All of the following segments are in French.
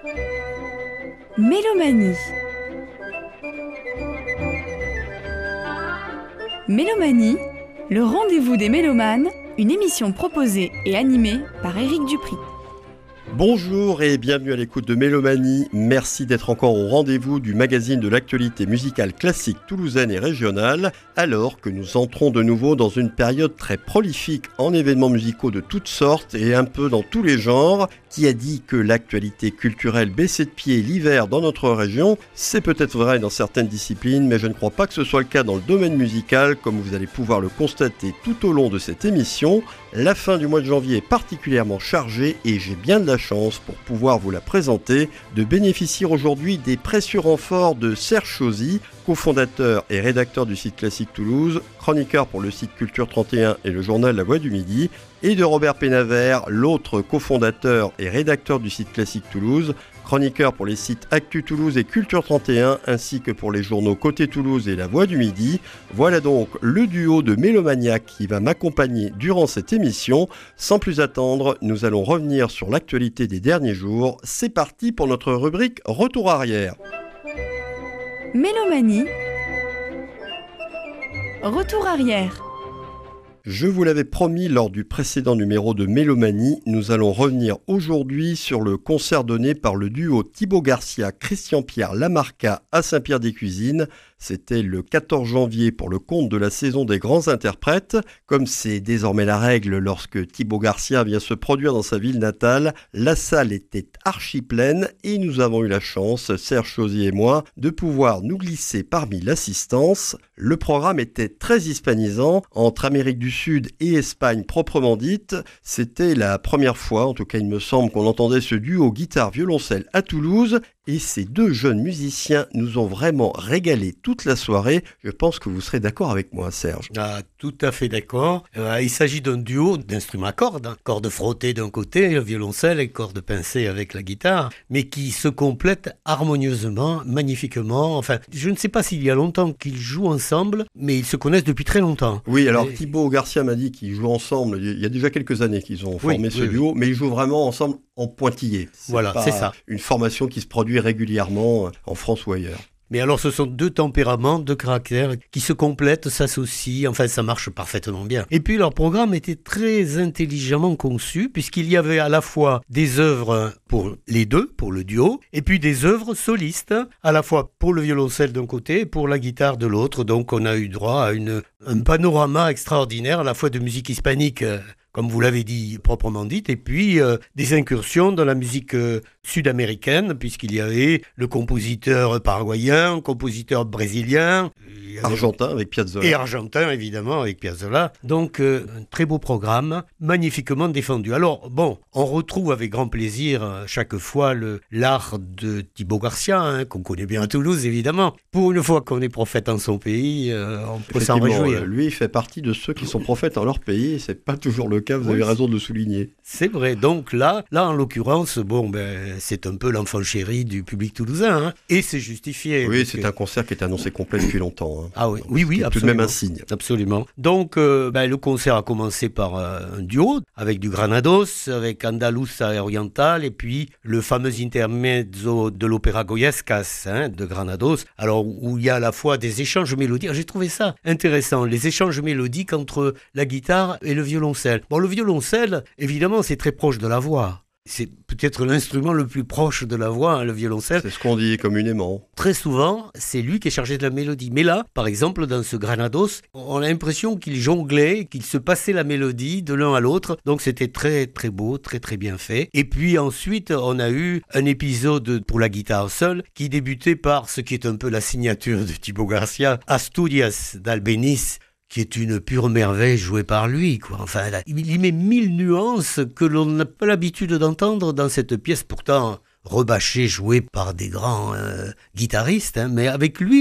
Mélomanie. Mélomanie, le rendez-vous des mélomanes, une émission proposée et animée par Éric Dupri. Bonjour et bienvenue à l'écoute de Mélomanie. Merci d'être encore au rendez-vous du magazine de l'actualité musicale classique toulousaine et régionale, alors que nous entrons de nouveau dans une période très prolifique en événements musicaux de toutes sortes et un peu dans tous les genres. Qui a dit que l'actualité culturelle baissait de pied l'hiver dans notre région? C'est peut-être vrai dans certaines disciplines, mais je ne crois pas que ce soit le cas dans le domaine musical, comme vous allez pouvoir le constater tout au long de cette émission. La fin du mois de janvier est particulièrement chargée et j'ai bien de la chance pour pouvoir vous la présenter, de bénéficier aujourd'hui des précieux renforts de Serge Chauzy, cofondateur et rédacteur du site Classique Toulouse, chroniqueur pour le site Culture 31 et le journal La Voix du Midi, et de Robert Pénavert, l'autre cofondateur et rédacteur du site Classique Toulouse, chroniqueur pour les sites Actu Toulouse et Culture 31, ainsi que pour les journaux Côté Toulouse et La Voix du Midi. Voilà donc le duo de mélomaniaques qui va m'accompagner durant cette émission. Sans plus attendre, nous allons revenir sur l'actualité des derniers jours. C'est parti pour notre rubrique Retour arrière. Mélomanie. Retour arrière. Je vous l'avais promis lors du précédent numéro de Mélomanie, nous allons revenir aujourd'hui sur le concert donné par le duo Thibaut Garcia-Christian-Pierre Lamarca à Saint-Pierre-des-Cuisines. C'était le 14 janvier pour le compte de la saison des grands interprètes. Comme c'est désormais la règle lorsque Thibaut Garcia vient se produire dans sa ville natale, la salle était archi pleine et nous avons eu la chance, Serge Chauzy et moi, de pouvoir nous glisser parmi l'assistance. Le programme était très hispanisant, entre Amérique du Sud et Espagne proprement dite. C'était la première fois, en tout cas il me semble, qu'on entendait ce duo guitare-violoncelle à Toulouse. Et ces deux jeunes musiciens nous ont vraiment régalé toute la soirée. Je pense que vous serez d'accord avec moi, Serge. Ah, tout à fait d'accord. Il s'agit d'un duo d'instruments à cordes. Cordes frottées d'un côté, le violoncelle et cordes pincées avec la guitare, mais qui se complètent harmonieusement, magnifiquement. Enfin, je ne sais pas s'il y a longtemps qu'ils jouent ensemble, mais ils se connaissent depuis très longtemps. Oui, alors Thibaut Garcia m'a dit qu'ils jouent ensemble. Il y a déjà quelques années qu'ils ont formé ce duo, mais ils jouent vraiment ensemble en pointillé. C'est ça. Une formation qui se produit régulièrement en France ou ailleurs. Mais alors ce sont deux tempéraments, deux caractères qui se complètent, s'associent, enfin ça marche parfaitement bien. Et puis leur programme était très intelligemment conçu puisqu'il y avait à la fois des œuvres pour les deux, pour le duo, et puis des œuvres solistes, à la fois pour le violoncelle d'un côté et pour la guitare de l'autre. Donc on a eu droit à un panorama extraordinaire à la fois de musique hispanique, comme vous l'avez dit, proprement dite, et puis des incursions dans la musique sud-américaine, puisqu'il y avait le compositeur paraguayen, compositeur brésilien, argentin avec Piazzolla. Et argentin, évidemment, avec Piazzolla. Donc, un très beau programme, magnifiquement défendu. Alors, bon, on retrouve avec grand plaisir chaque fois l'art de Thibaut Garcia, qu'on connaît bien à Toulouse, évidemment. Pour une fois qu'on est prophète en son pays, on peut s'en réjouir. Lui, il fait partie de ceux qui sont prophètes en leur pays, et c'est pas toujours le cas, vous avez raison de le souligner. C'est vrai, donc là en l'occurrence, c'est un peu l'enfant chéri du public toulousain, et c'est justifié. Oui, c'est un concert qui est annoncé complet depuis longtemps. Ah oui, absolument. Tout de même un signe. Absolument. Donc, le concert a commencé par un duo, avec du Granados, avec Andaluza Oriental, et puis le fameux intermezzo de l'opéra Goyescas, de Granados, alors où il y a à la fois des échanges mélodiques. J'ai trouvé ça intéressant, les échanges mélodiques entre la guitare et le violoncelle. Bon, le violoncelle, évidemment, c'est très proche de la voix. C'est peut-être l'instrument le plus proche de la voix, le violoncelle. C'est ce qu'on dit communément. Très souvent, c'est lui qui est chargé de la mélodie. Mais là, par exemple, dans ce Granados, on a l'impression qu'il jonglait, qu'il se passait la mélodie de l'un à l'autre. Donc c'était très très beau, très très bien fait. Et puis ensuite, on a eu un épisode pour la guitare seule qui débutait par ce qui est un peu la signature de Thibaut Garcia, Asturias d'Albéniz, qui est une pure merveille jouée par lui, quoi. Enfin, il y met 1000 nuances que l'on n'a pas l'habitude d'entendre dans cette pièce, pourtant rebâchée, jouée par des grands guitaristes, mais avec lui,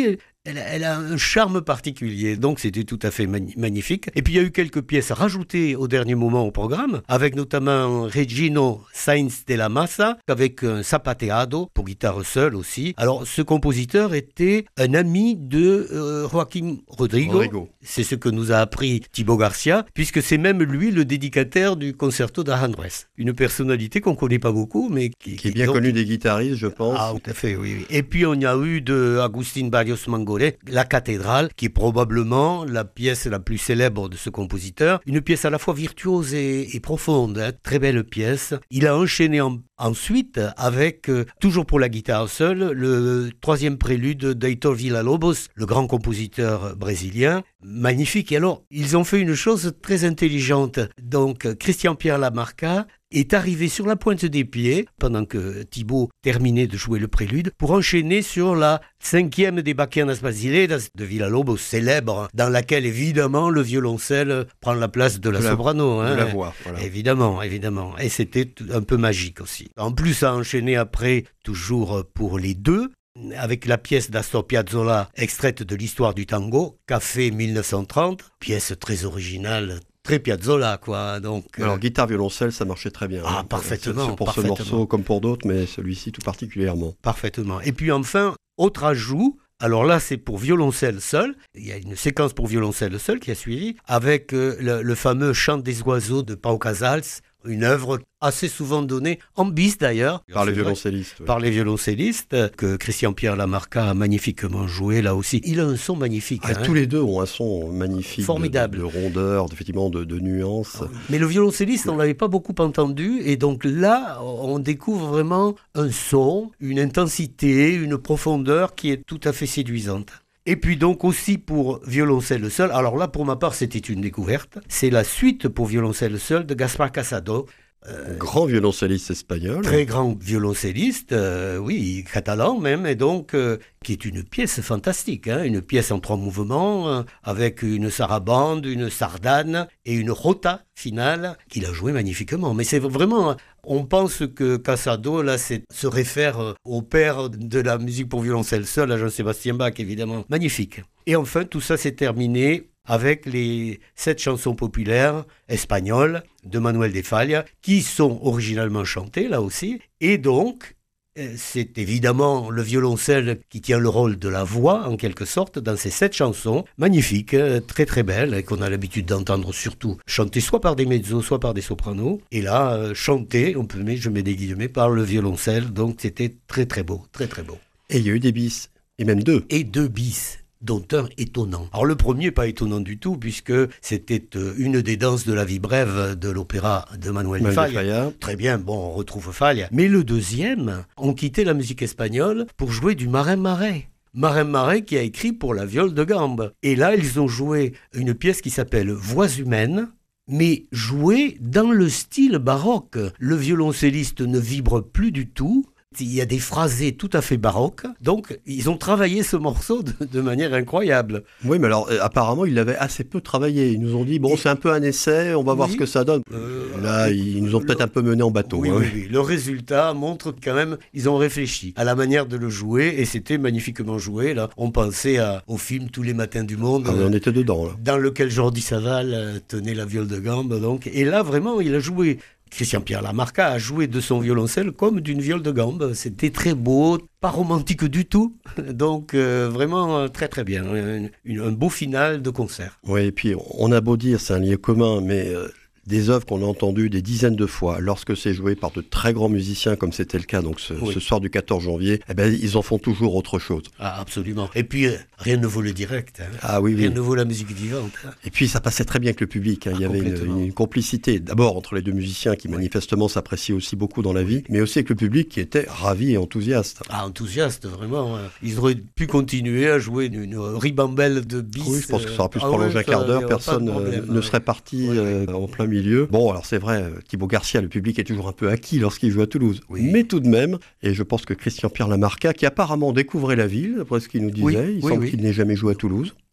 elle a un charme particulier, donc c'était tout à fait magnifique. Et puis il y a eu quelques pièces rajoutées au dernier moment au programme, avec notamment Regino Sainz de la Massa, avec un zapateado pour guitare seule aussi. Alors ce compositeur était un ami de Joaquim Rodrigo. C'est ce que nous a appris Thibaut Garcia, puisque c'est même lui le dédicataire du concerto d'Aranjuez. Une personnalité qu'on ne connaît pas beaucoup, mais qui est bien connue des guitaristes, je pense. Ah, tout à fait, oui. Et puis on y a eu de Agustín Barrios Mangolé, La Cathédrale, qui est probablement la pièce la plus célèbre de ce compositeur. Une pièce à la fois virtuose et profonde, hein. Très belle pièce. Il a enchaîné ensuite avec, toujours pour la guitare seule, le troisième prélude d'Heitor Villa-Lobos, le grand compositeur brésilien. Magnifique. Et alors, ils ont fait une chose très intelligente. Donc, Christian Pierre Lamarca est arrivé sur la pointe des pieds, pendant que Thibaut terminait de jouer le prélude, pour enchaîner sur la 5e des Bachianas Brasileiras de Villa-Lobos, célèbre, dans laquelle évidemment le violoncelle prend la place de la soprano. De la voix, voilà. Évidemment. Et c'était un peu magique aussi. En plus, ça a enchaîné après, toujours pour les deux, avec la pièce d'Astor Piazzolla, extraite de l'histoire du tango, Café 1930, pièce très originale, très Piazzolla, quoi. Donc, alors, guitare-violoncelle, ça marchait très bien. Ah, parfaitement. C'est pour ce morceau comme pour d'autres, mais celui-ci tout particulièrement. Parfaitement. Et puis enfin, autre ajout, alors là, c'est pour violoncelle seul. Il y a une séquence pour violoncelle seul qui a suivi, avec le fameux Chant des oiseaux de Pau Casals, une œuvre assez souvent donnée, en bis d'ailleurs. Par les violoncellistes. Oui. Par les violoncellistes, que Christian Pierre Lamarca a magnifiquement joué là aussi. Il a un son magnifique. Tous les deux ont un son magnifique. Formidable. De rondeur, effectivement, de nuances. Ah oui. Mais le violoncelliste, on ne l'avait pas beaucoup entendu. Et donc là, on découvre vraiment un son, une intensité, une profondeur qui est tout à fait séduisante. Et puis donc aussi pour violoncelle seul, alors là pour ma part c'était une découverte, c'est la suite pour violoncelle seul de Gaspar Casado. Grand violoncelliste espagnol. Très grand violoncelliste, oui, catalan même, et donc qui est une pièce fantastique, hein, une pièce en 3 mouvements, avec une sarabande, une sardane et une rota finale, qu'il a joué magnifiquement. Mais c'est vraiment, on pense que Casado, là, se réfère au père de la musique pour violoncelle seul, à Jean-Sébastien Bach, évidemment. Magnifique. Et enfin, tout ça s'est terminé avec les 7 chansons populaires espagnoles de Manuel de Falla, qui sont originalement chantées, là aussi. Et donc, c'est évidemment le violoncelle qui tient le rôle de la voix, en quelque sorte, dans ces 7 chansons magnifiques, très très belles, et qu'on a l'habitude d'entendre surtout chanter soit par des mezzos, soit par des sopranos. Et là, chanter, je mets des guillemets, par le violoncelle. Donc c'était très très beau, très très beau. Et il y a eu des bis, et même 2. Et 2 bis. Dont un étonnant. Alors le premier, pas étonnant du tout, puisque c'était une des danses de la vie brève de l'opéra de Manuel de Falla. Très bien, bon, on retrouve Falla. Mais le deuxième, on quittait la musique espagnole pour jouer du Marin Marais. Marin Marais qui a écrit pour la viole de gambe. Et là, ils ont joué une pièce qui s'appelle Voix humaines, mais jouée dans le style baroque. Le violoncelliste ne vibre plus du tout. Il y a des phrasés tout à fait baroques. Donc, ils ont travaillé ce morceau de manière incroyable. Oui, mais alors, apparemment, ils l'avaient assez peu travaillé. Ils nous ont dit, bon, c'est un peu un essai, on va voir ce que ça donne. Là, ils nous ont peut-être un peu mené en bateau. Oui. Le résultat montre quand même, ils ont réfléchi à la manière de le jouer, et c'était magnifiquement joué. Là, on pensait au film Tous les matins du monde. Ah, on était dedans, là. Dans lequel Jordi Savall tenait la viole de gambe. Donc. Et là, vraiment, il a joué. Christian Pierre Lamarca a joué de son violoncelle comme d'une viole de gambe. C'était très beau, pas romantique du tout. Donc vraiment très très bien. Un beau final de concert. Oui, et puis on a beau dire, c'est un lieu commun, mais des œuvres qu'on a entendues des dizaines de fois, lorsque c'est joué par de très grands musiciens, comme c'était le cas donc ce soir du 14 janvier, eh ben, ils en font toujours autre chose. Ah, absolument. Et puis, rien ne vaut le direct. Hein. Ah, oui, rien ne vaut la musique vivante. Hein. Et puis, ça passait très bien avec le public. Hein. Il y avait une complicité, d'abord entre les deux musiciens qui manifestement s'apprécient aussi beaucoup dans la vie, mais aussi avec le public qui était ravi et enthousiaste. Ah, enthousiaste, vraiment. Ils auraient pu continuer à jouer une ribambelle de bis. Oui, je pense que ça aurait pu se prolonger un quart d'heure. Personne ne serait parti en plein milieu. Bon, alors c'est vrai, Thibaut Garcia, le public est toujours un peu acquis lorsqu'il joue à Toulouse. Oui. Mais tout de même, et je pense que Christian Pierre Lamarca, qui apparemment découvrait la ville, après ce qu'il nous disait, il semble qu'il n'ait jamais joué à Toulouse.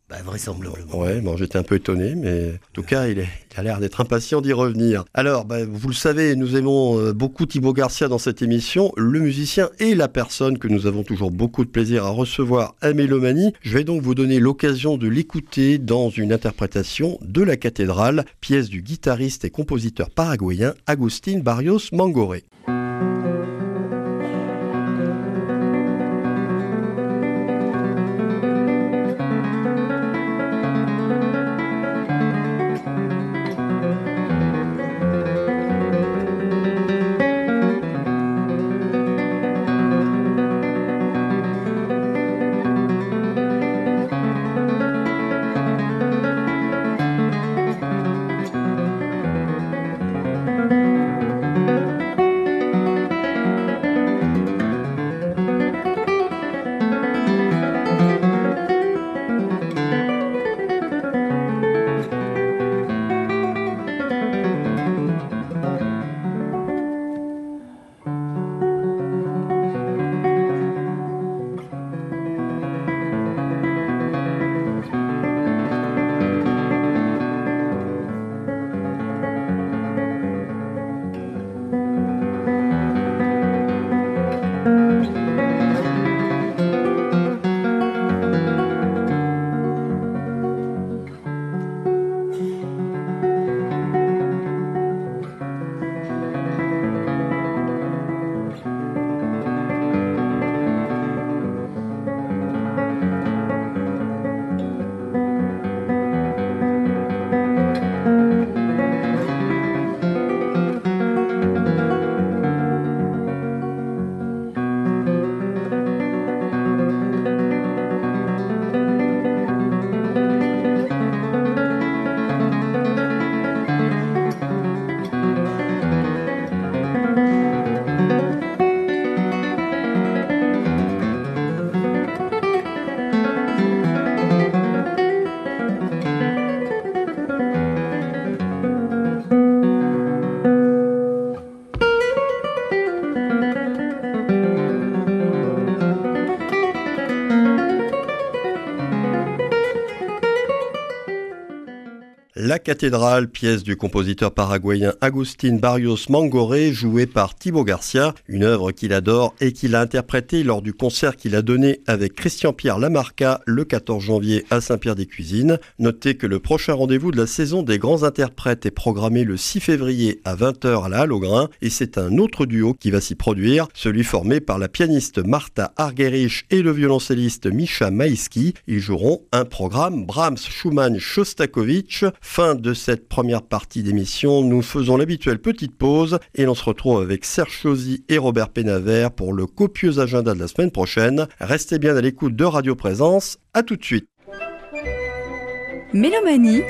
Vraisemblablement. Ouais, bon, j'étais un peu étonné, mais en tout cas, il a l'air d'être impatient d'y revenir. Alors, vous le savez, nous aimons beaucoup Thibaut Garcia dans cette émission, le musicien et la personne que nous avons toujours beaucoup de plaisir à recevoir à Mélomanie. Je vais donc vous donner l'occasion de l'écouter dans une interprétation de La Cathédrale, pièce du guitariste et compositeur paraguayen Agustín Barrios Mangoré. La Cathédrale, pièce du compositeur paraguayen Agustín Barrios Mangoré, jouée par Thibaut Garcia, une œuvre qu'il adore et qu'il a interprétée lors du concert qu'il a donné avec Christian-Pierre Lamarca le 14 janvier à Saint-Pierre-des-Cuisines. Notez que le prochain rendez-vous de la saison des grands interprètes est programmé le 6 février à 20h à la Halle aux Grains et c'est un autre duo qui va s'y produire, celui formé par la pianiste Martha Argerich et le violoncelliste Misha Maïski. Ils joueront un programme Brahms, Schumann, Shostakovich. Fin de cette première partie d'émission, nous faisons l'habituelle petite pause et l'on se retrouve avec Serge Chauzy et Robert Pénavert pour le copieux agenda de la semaine prochaine. Restez bien à l'écoute de Radio Présence, à tout de suite. Mélomanie,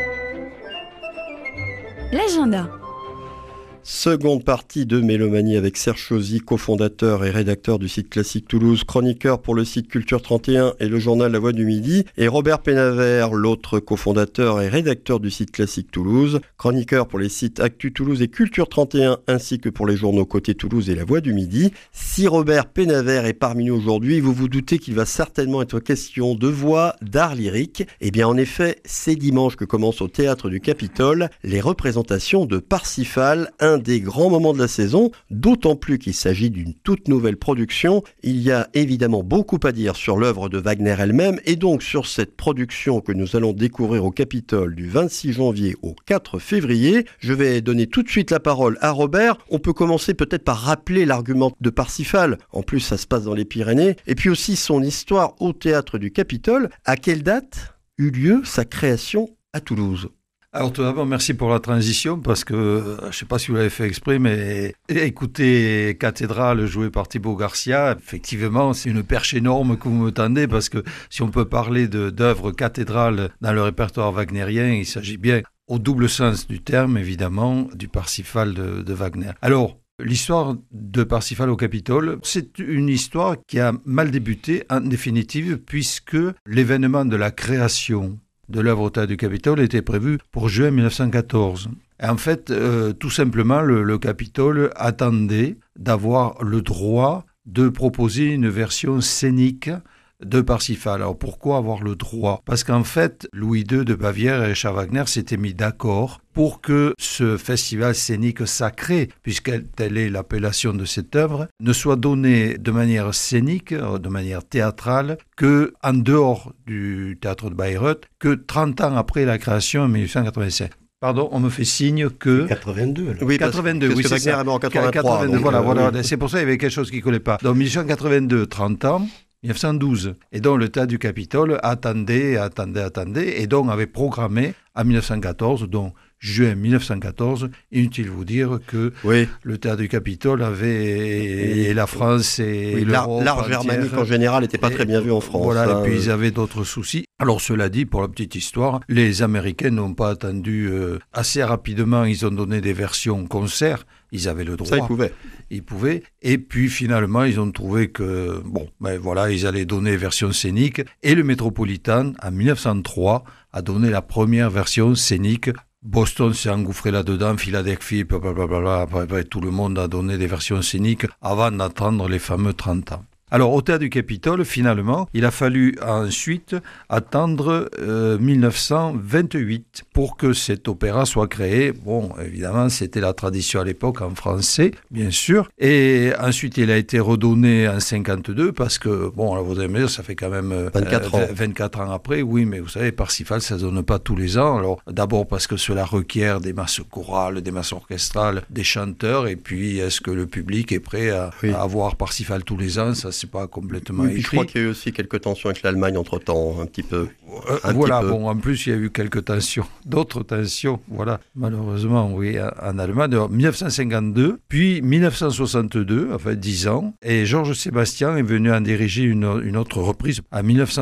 l'agenda. Seconde partie de Mélomanie avec Serge Chauzy, cofondateur et rédacteur du site Classique Toulouse, chroniqueur pour le site Culture 31 et le journal La Voix du Midi, et Robert Pénavert, l'autre cofondateur et rédacteur du site Classique Toulouse, chroniqueur pour les sites Actu Toulouse et Culture 31 ainsi que pour les journaux Côté Toulouse et La Voix du Midi. Si Robert Pénavert est parmi nous aujourd'hui, vous vous doutez qu'il va certainement être question de voix, d'art lyrique. Eh bien en effet, c'est dimanche que commencent au Théâtre du Capitole les représentations de Parsifal, un des grands moments de la saison, d'autant plus qu'il s'agit d'une toute nouvelle production. Il y a évidemment beaucoup à dire sur l'œuvre de Wagner elle-même et donc sur cette production que nous allons découvrir au Capitole du 26 janvier au 4 février. Je vais donner tout de suite la parole à Robert. On peut commencer peut-être par rappeler l'argument de Parsifal. En plus, ça se passe dans les Pyrénées. Et puis aussi son histoire au Théâtre du Capitole. À quelle date eut lieu sa création à Toulouse ? Alors tout d'abord, merci pour la transition parce que, je ne sais pas si vous l'avez fait exprès, mais écouter Cathédrale jouée par Thibaut Garcia, effectivement, c'est une perche énorme que vous me tendez parce que si on peut parler d'œuvres cathédrales dans le répertoire wagnérien, il s'agit bien, au double sens du terme, évidemment, du Parsifal de Wagner. Alors, l'histoire de Parsifal au Capitole, c'est une histoire qui a mal débuté en définitive puisque l'événement de la création de l'œuvre au Théâtre du Capitole était prévu pour juin 1914. Et en fait, tout simplement, le Capitole attendait d'avoir le droit de proposer une version scénique de Parsifal. Alors pourquoi avoir le droit ? Parce qu'en fait, Louis II de Bavière et Richard Wagner s'étaient mis d'accord pour que ce festival scénique sacré, puisque telle est l'appellation de cette œuvre, ne soit donné de manière scénique, de manière théâtrale, qu'en dehors du théâtre de Bayreuth, que 30 ans après la création en 1887. Pardon, on me fait signe que... 82. Alors. Oui, 82, parce oui, que c'est Wagner ça. est mort en 83. 82, donc, voilà. oui. C'est pour ça qu'il y avait quelque chose qui ne collait pas. Donc 1882, 30 ans, 1912. Et donc le théâtre du Capitole attendait, et donc avait programmé en 1914, donc juin 1914, inutile vous dire que le théâtre du Capitole et la France et l'Europe l'art germanique en général n'était pas très bien vu en France. Voilà, et puis ils avaient d'autres soucis. Alors cela dit, pour la petite histoire, les Américains n'ont pas attendu assez rapidement, ils ont donné des versions concert, ils avaient le droit. Ça, ils pouvaient. Et puis finalement, ils ont trouvé que, ils allaient donner version scénique. Et le Métropolitain, en 1903, a donné la première version scénique. Boston s'est engouffré là-dedans, Philadelphie, blablabla, tout le monde a donné des versions scéniques avant d'attendre les fameux 30 ans. Alors, au théâtre du Capitole, finalement, il a fallu ensuite attendre 1928 pour que cet opéra soit créé. Bon, évidemment, c'était la tradition à l'époque en français, bien sûr. Et ensuite, il a été redonné en 52 parce que, bon, vous allez me dire, ça fait quand même 24 ans après. Oui, mais vous savez, Parsifal, ça ne donne pas tous les ans. Alors, d'abord parce que cela requiert des masses chorales, des masses orchestrales, des chanteurs. Et puis, est-ce que le public est prêt à avoir Parsifal tous les ans ? Ça, c'est pas complètement écrit. Je crois qu'il y a eu aussi quelques tensions avec l'Allemagne entre-temps, un petit peu. En plus, il y a eu quelques tensions, d'autres tensions, malheureusement, en Allemagne. En 1952, puis 1962, 10 ans, et Georges Sébastien est venu en diriger une autre reprise en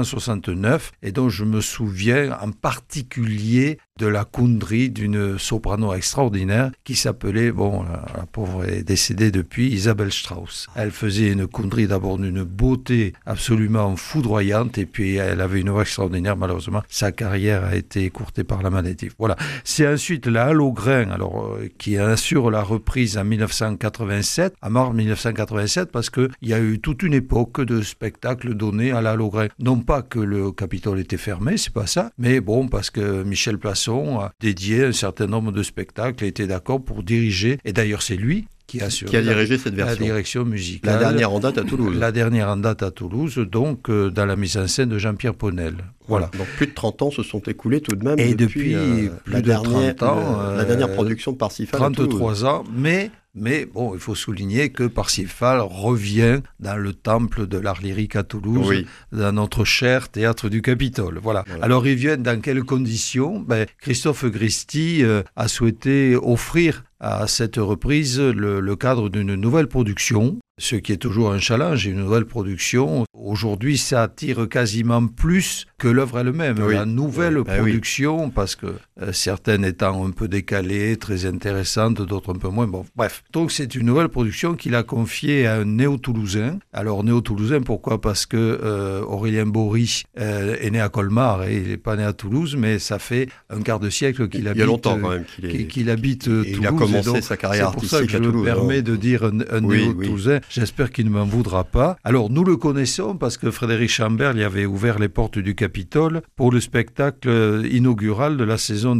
1969, et dont je me souviens en particulier de la Kundry d'une soprano extraordinaire qui s'appelait, la pauvre est décédée depuis, Isabelle Strauss. Elle faisait une Kundry d'abord d'une beauté absolument foudroyante et puis elle avait une voix extraordinaire. Malheureusement, sa carrière a été écourtée par la maladie. Voilà. C'est ensuite la Hallogren, qui assure la reprise en 1987, en mars 1987, parce qu'il y a eu toute une époque de spectacles donnés à la Hallogren. Non pas que le Capitole était fermé, c'est pas ça, mais parce que Michel Plasson a dédié un certain nombre de spectacles et était d'accord pour diriger, et d'ailleurs c'est lui qui a dirigé cette version. La direction musicale. La dernière en date à Toulouse. La dernière en date à Toulouse, donc dans la mise en scène de Jean-Pierre Ponel. Voilà. Donc plus de 30 ans se sont écoulés tout de même. Et depuis plus de 30 ans. La dernière production de Parsifal 33 ans, mais il faut souligner que Parsifal revient dans le temple de l'art lyrique à Toulouse, dans notre cher théâtre du Capitole. Voilà. Alors, il vient dans quelles conditions ? Christophe Gristi a souhaité offrir à cette reprise le cadre d'une nouvelle production, ce qui est toujours un challenge, une nouvelle production. Aujourd'hui, ça attire quasiment plus que l'œuvre elle-même. La nouvelle production, parce que certaines étant un peu décalées, très intéressantes, d'autres un peu moins. Bref. Donc, c'est une nouvelle production qu'il a confiée à un néo-toulousain. Alors, néo-toulousain, pourquoi ? Parce que Aurélien Bory est né à Colmar et il n'est pas né à Toulouse, mais ça fait un quart de siècle qu'il habite. Il y a longtemps quand même qu'il habite Toulouse. Il a commencé sa carrière artistique à Toulouse. C'est pour ça que je me permets de dire un néo-toulousain. J'espère qu'il ne m'en voudra pas. Alors, nous le connaissons parce que Frédéric Chambert y avait ouvert les portes du Capitole pour le spectacle inaugural de la saison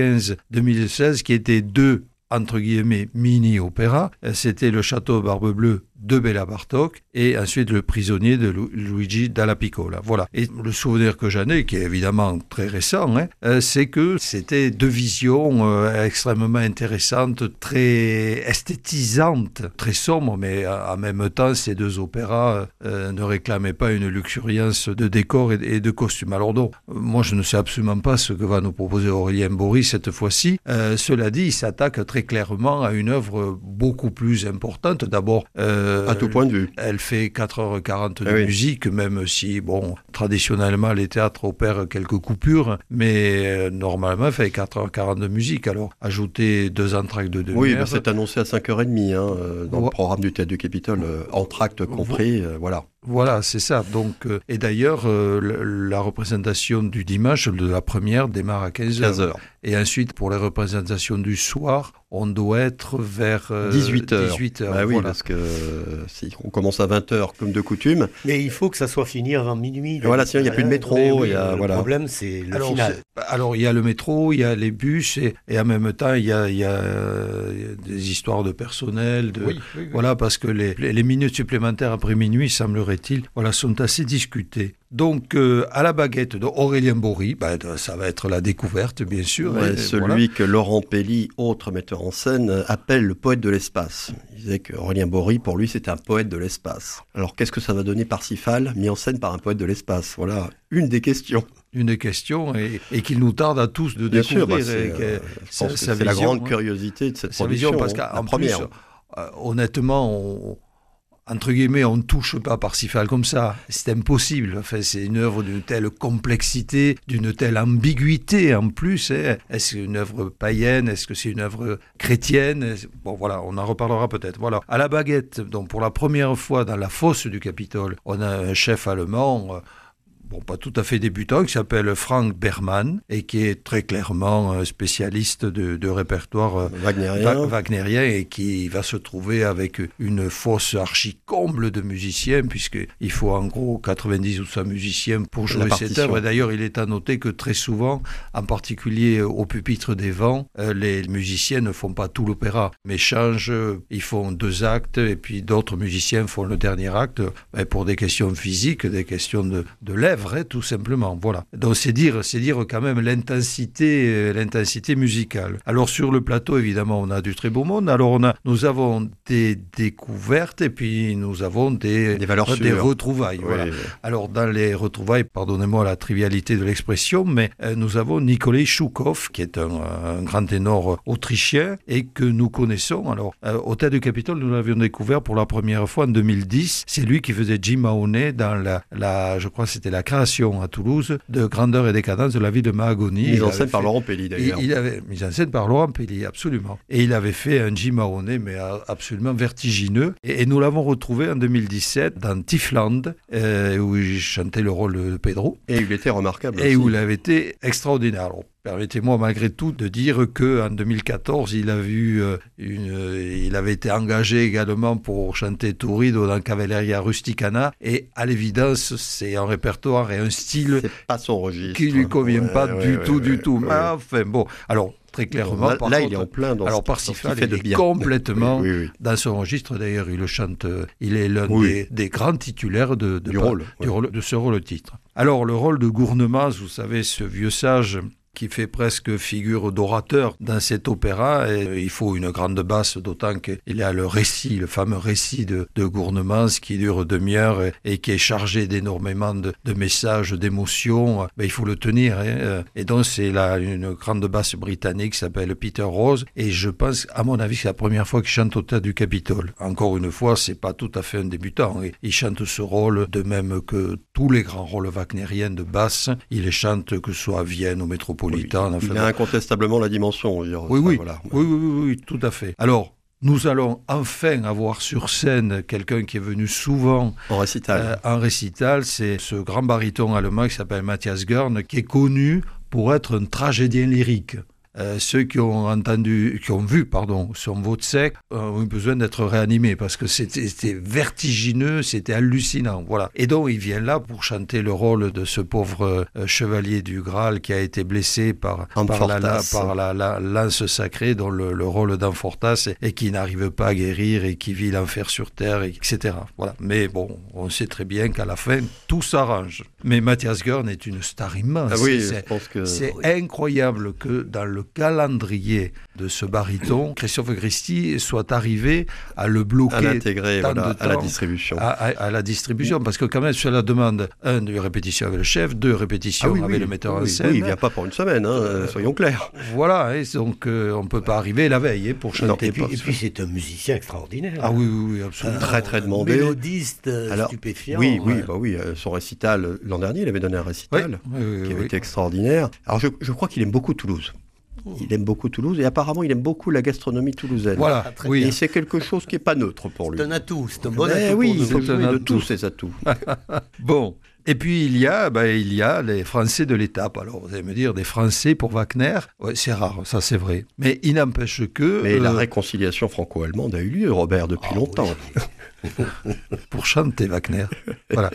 2015-2016 qui était deux, entre guillemets, mini-opéras. C'était le Château Barbe-Bleue de Béla Bartók et ensuite Le Prisonnier de Luigi Dalla Piccola. Voilà. Et le souvenir que j'en ai, qui est évidemment très récent, c'est que c'était deux visions extrêmement intéressantes, très esthétisantes, très sombres, mais en même temps, ces deux opéras ne réclamaient pas une luxuriance de décor et de costumes. Alors donc, moi je ne sais absolument pas ce que va nous proposer Aurélien Bory cette fois-ci. Cela dit, il s'attaque très clairement à une œuvre beaucoup plus importante. D'abord, à tout point de vue. Elle fait 4h40 de musique, même si, traditionnellement, les théâtres opèrent quelques coupures, mais normalement, elle fait 4h40 de musique. Alors, ajouter 2 entr'actes de demi-heure. Oui, c'est annoncé à 5h30 dans le programme du Théâtre du Capitole, entr'actes compris, voilà. Voilà, c'est ça. Donc, et d'ailleurs, la représentation du dimanche, de la première, démarre à 15h. Et ensuite, pour les représentations du soir, on doit être vers 18h. 18h. Bah oui, voilà. parce que si on commence à 20h comme de coutume. Mais il faut que ça soit fini avant minuit. Voilà, sinon il n'y a plus de métro. Le voilà. problème, c'est le final. Alors, il y a le métro, il y a les bus, et en même temps, il y a des histoires de personnel. Oui. Voilà, parce que les minutes supplémentaires après minuit, semblerait-il, sont assez discutées. Donc, à la baguette d'Aurélien Bory, ça va être la découverte, bien sûr. Ouais, celui que Laurent Pelli, autre metteur en scène, appelle le poète de l'espace. Il disait qu'Aurélien Bory, pour lui, c'était un poète de l'espace. Alors, qu'est-ce que ça va donner Parsifal, mis en scène par un poète de l'espace? Voilà, une des questions. Une des questions, et qu'il nous tarde à tous de bien découvrir. Sûr, je pense que c'est la grande curiosité de cette production. Parce qu'en plus, honnêtement, entre guillemets, on ne touche pas Parsifal comme ça. C'est impossible. Enfin, c'est une œuvre d'une telle complexité, d'une telle ambiguïté en plus. Est-ce une œuvre païenne? Est-ce que c'est une œuvre chrétienne? Bon, voilà, on en reparlera peut-être. Voilà. À la baguette, donc pour la première fois dans la fosse du Capitole, on a un chef allemand... pas tout à fait débutant, qui s'appelle Frank Berman et qui est très clairement spécialiste de répertoire wagnérien et qui va se trouver avec une fosse archi-comble de musiciens, puisqu'il faut en gros 90 ou 100 musiciens pour jouer cette œuvre. Et d'ailleurs, il est à noter que très souvent, en particulier au pupitre des vents, les musiciens ne font pas tout l'opéra, mais changent, ils font 2 actes et puis d'autres musiciens font le dernier acte pour des questions physiques, des questions de lèvres. Tout simplement, voilà. Donc c'est dire quand même l'intensité musicale. Alors sur le plateau, évidemment, on a du très beau monde. Alors nous avons des découvertes et puis nous avons des retrouvailles. Oui, voilà. Oui. Alors dans les retrouvailles, pardonnez-moi la trivialité de l'expression, mais nous avons Nikolai Choukov, qui est un grand ténor autrichien et que nous connaissons. Alors au Théâtre du Capitole, nous l'avions découvert pour la première fois en 2010. C'est lui qui faisait Jim Mahoney dans je crois que c'était la création à Toulouse de Grandeur et décadence de la vie de Mahagoni. Mise en scène par Laurent Pelli d'ailleurs. Il avait mise en scène par Laurent Pelli, absolument. Et il avait fait un Jim Mahoney, mais absolument vertigineux. Et nous l'avons retrouvé en 2017 dans Tiefland, où il chantait le rôle de Pedro. Et il était remarquable. Et où il avait été extraordinaire. Alors, permettez-moi malgré tout de dire qu'en 2014, il avait été engagé également pour chanter Turido dans Cavalleria Rusticana, et à l'évidence, c'est un répertoire et un style c'est pas son registre, qui lui convient pas du tout. Mais enfin bon, alors très clairement. Il est en plein dans alors Parsifal, il est complètement dans son registre. D'ailleurs, il le chante. Il est l'un des grands titulaires de ce rôle-titre. Alors le rôle de Gournemaz, vous savez, ce vieux sage qui fait presque figure d'orateur dans cet opéra, et il faut une grande basse, d'autant qu'il y a le fameux récit de Gournemaz qui dure demi-heure et qui est chargé d'énormément de messages, d'émotions. Il faut le tenir, et donc c'est là une grande basse britannique qui s'appelle Peter Rose, et je pense, à mon avis, c'est la première fois qu'il chante au Théâtre du Capitole. Encore une fois, c'est pas tout à fait un débutant, il chante ce rôle de même que tous les grands rôles wagnériens de basse, il les chante que ce soit à Vienne, au Métropolitain. Il a incontestablement la dimension, on va dire. Oui, tout à fait. Alors, nous allons enfin avoir sur scène quelqu'un qui est venu souvent en récital. C'est ce grand baryton allemand qui s'appelle Matthias Görn, qui est connu pour être un tragédien lyrique. Ceux qui ont vu son Wozzeck ont eu besoin d'être réanimés parce que c'était vertigineux, c'était hallucinant, voilà. Et donc il vient là pour chanter le rôle de ce pauvre chevalier du Graal qui a été blessé par la lance sacrée, dont le rôle d'Amfortas, et qui n'arrive pas à guérir et qui vit l'enfer sur terre, etc. Voilà. Mais bon, on sait très bien qu'à la fin tout s'arrange. Mais Matthias Görn est une star immense. C'est incroyable que dans le calendrier de ce baryton, Christophe Christie soit arrivé à le bloquer, à l'intégrer à la distribution. À la distribution, parce que quand même cela demande de répétitions avec le chef, 2 répétitions avec le metteur en scène. Oui, il ne vient pas pour une semaine, soyons clairs. Voilà, et donc on ne peut pas arriver la veille pour chanter. Et puis c'est un musicien extraordinaire. Ah oui, absolument. Très très demandé. Mélodiste, stupéfiant. Oui, son récital, l'an dernier, il avait donné un récital qui avait été extraordinaire. Alors je crois qu'il aime beaucoup Toulouse. Il aime beaucoup Toulouse et apparemment il aime beaucoup la gastronomie toulousaine. Voilà, oui. Et c'est quelque chose qui n'est pas neutre pour lui. C'est un atout, c'est un bon atout. Oui, pour il faut nous. jouer de tous ses atouts. Bon. Et puis il y a les Français de l'étape. Alors vous allez me dire, des Français pour Wagner, ouais, c'est rare, ça c'est vrai. Mais il n'empêche que... Mais la réconciliation franco-allemande a eu lieu, Robert, depuis longtemps. Oui. Pour chanter Wagner. Voilà.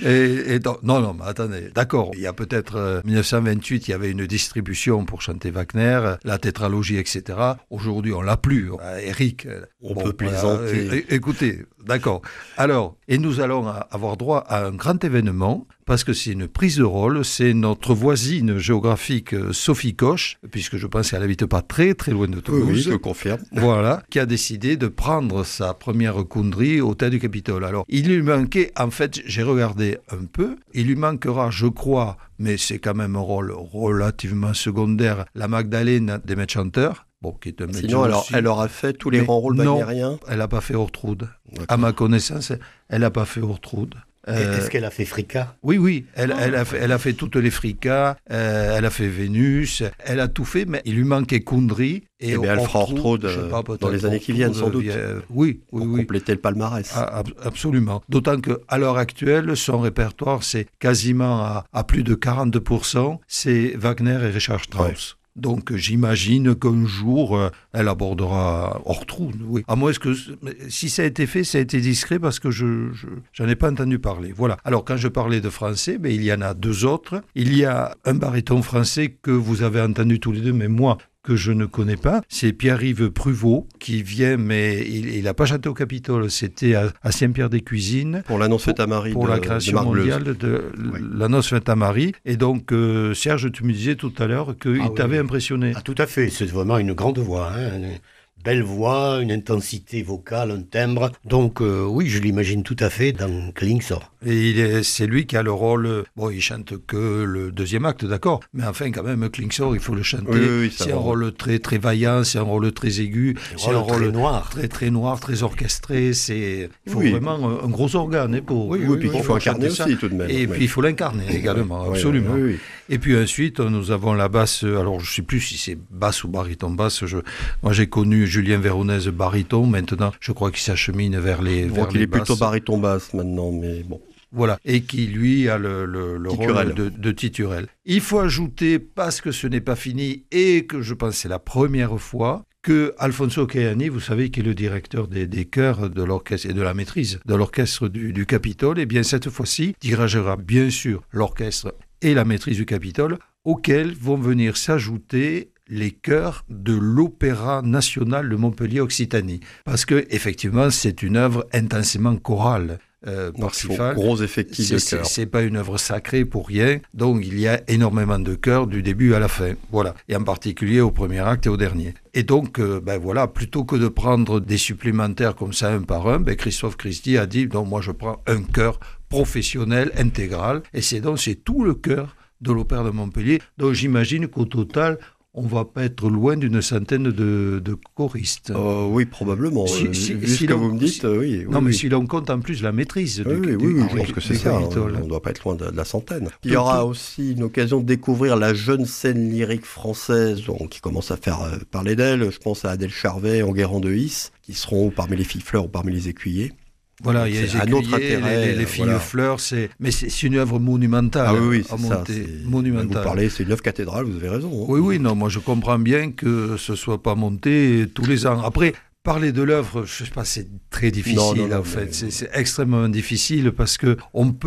Et donc, non, mais attendez, d'accord, il y a peut-être 1928, il y avait une distribution pour chanter Wagner, la tétralogie, etc. Aujourd'hui, on l'a plus. Eric, on peut plaisanter. Écoutez, d'accord. Alors, et nous allons avoir droit à un grand événement, parce que c'est une prise de rôle, c'est notre voisine géographique Sophie Koch, puisque je pense qu'elle n'habite pas très très loin de Toulouse. Oui, je le confirme. Voilà, qui a décidé de prendre sa première counderie au Théâtre du Capitole. Alors, il lui manquait, en fait, j'ai regardé un peu, il lui manquera, je crois, mais c'est quand même un rôle relativement secondaire, la Magdalene des Maîtres Chanteurs. Bon, qui est un sinon, elle aura fait tous les grands rôles wagnériens. Non, elle n'a pas fait Ortrud. À ma connaissance, elle n'a pas fait Ortrud. Est-ce qu'elle a fait Fricka ? Oui, elle a fait toutes les Fricas, elle a fait Vénus, elle a tout fait, mais il lui manquait Kundry. Et elle fera Ortrud dans les années qui viennent, sans doute. Oui. Pour compléter le palmarès. Absolument. D'autant qu'à l'heure actuelle, son répertoire, c'est quasiment à plus de 42%, c'est Wagner et Richard Strauss. Ouais. Donc j'imagine qu'un jour, elle abordera Ortrud, oui. À moins que, si ça a été fait, ça a été discret parce que j'en ai pas entendu parler. Voilà. Alors quand je parlais de français, il y en a deux autres. Il y a un baryton français que vous avez entendu tous les deux, mais moi, que je ne connais pas, c'est Pierre-Yves Pruvot qui vient, mais il n'a pas chanté au Capitole, c'était à Saint-Pierre-des-Cuisines. Pour l'annonce faite à Marie. Pour la création mondiale de l'annonce faite à Marie. Et donc, Serge, tu me disais tout à l'heure qu'il t'avait impressionné. Ah, tout à fait, c'est vraiment une grande voix, une belle voix, une intensité vocale, un timbre. Donc, oui, je l'imagine tout à fait dans Klingsor. Et c'est lui qui a le rôle. Bon, il chante que le deuxième acte, d'accord. Mais enfin, quand même, Klingsor, il faut le chanter. Oui, c'est un rôle très, très vaillant, c'est un rôle très aigu. C'est un rôle très noir. Très, très noir, très orchestré. Il faut vraiment un gros organe pour. Oui, puis il faut incarner aussi, tout de même. Et puis, il faut l'incarner également, absolument. Oui. Et puis ensuite, nous avons la basse. Alors, je ne sais plus si c'est basse ou baryton basse. Moi, j'ai connu Julien Véronèse baryton. Maintenant, je crois qu'il s'achemine vers les. Il est plutôt baryton basse maintenant, mais bon. Voilà, et qui lui a le rôle de Titurel. Il faut ajouter, parce que ce n'est pas fini, et que je pense que c'est la première fois, que Alfonso Caiani, vous savez, qui est le directeur des chœurs de l'orchestre et de la maîtrise de l'orchestre du Capitole, et bien cette fois-ci, dirigera bien sûr l'orchestre et la maîtrise du Capitole, auxquels vont venir s'ajouter les chœurs de l'Opéra national de Montpellier-Occitanie. Parce que, effectivement, c'est une œuvre intensément chorale. Parsifal, gros effectif de chœur. C'est pas une œuvre sacrée pour rien, donc il y a énormément de chœurs du début à la fin, voilà, et en particulier au premier acte et au dernier. Et donc, voilà, plutôt que de prendre des supplémentaires comme ça un par un, Christophe Christie a dit, donc moi je prends un chœur professionnel, intégral, et c'est tout le chœur de l'Opéra de Montpellier, donc j'imagine qu'au total, on ne va pas être loin d'une centaine de choristes. Oui, probablement. Vu ce que vous me dites, oui. Non, mais si l'on compte en plus la maîtrise je pense que c'est ça. On ne doit pas être loin de la centaine. Il y aura aussi une occasion de découvrir la jeune scène lyrique française qui commence à faire parler d'elle. Je pense à Adèle Charvet, Enguerrand de Hisse, qui seront parmi les filles fleurs ou parmi les écuyers. Voilà, il y a les écuyers, les filles fleurs, mais c'est une œuvre monumentale. Ah oui, c'est ça. Monumentale. Vous parlez, c'est une œuvre cathédrale, vous avez raison. Hein. Oui, non, moi je comprends bien que ce ne soit pas monté tous les ans. Après, parler de l'œuvre, je sais pas, c'est très difficile en fait. C'est extrêmement difficile parce que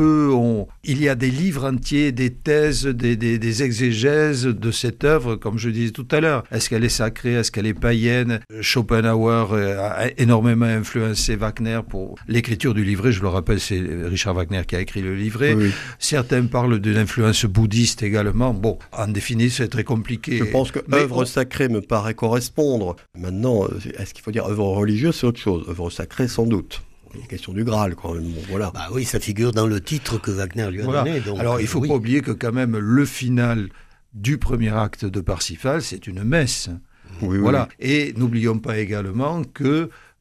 il y a des livres entiers, des thèses, des exégèses de cette œuvre, comme je disais tout à l'heure. Est-ce qu'elle est sacrée? Est-ce qu'elle est païenne? Schopenhauer a énormément influencé Wagner pour l'écriture du livret. Je le rappelle, c'est Richard Wagner qui a écrit le livret. Oui. Certains parlent de l'influence bouddhiste également. Bon, en définitive, c'est très compliqué. Je pense que œuvre sacrée me paraît correspondre. Maintenant, est-ce qu'il faut dire œuvre religieuse, c'est autre chose. Œuvre sacrée, sans doute. Il y a une question du Graal, quand même. Bon, voilà. Bah oui, ça figure dans le titre que Wagner lui a donné. Donc, alors, il ne faut pas oublier que quand même, le final du premier acte de Parsifal, c'est une messe. Oui, voilà. Oui. Et n'oublions pas également que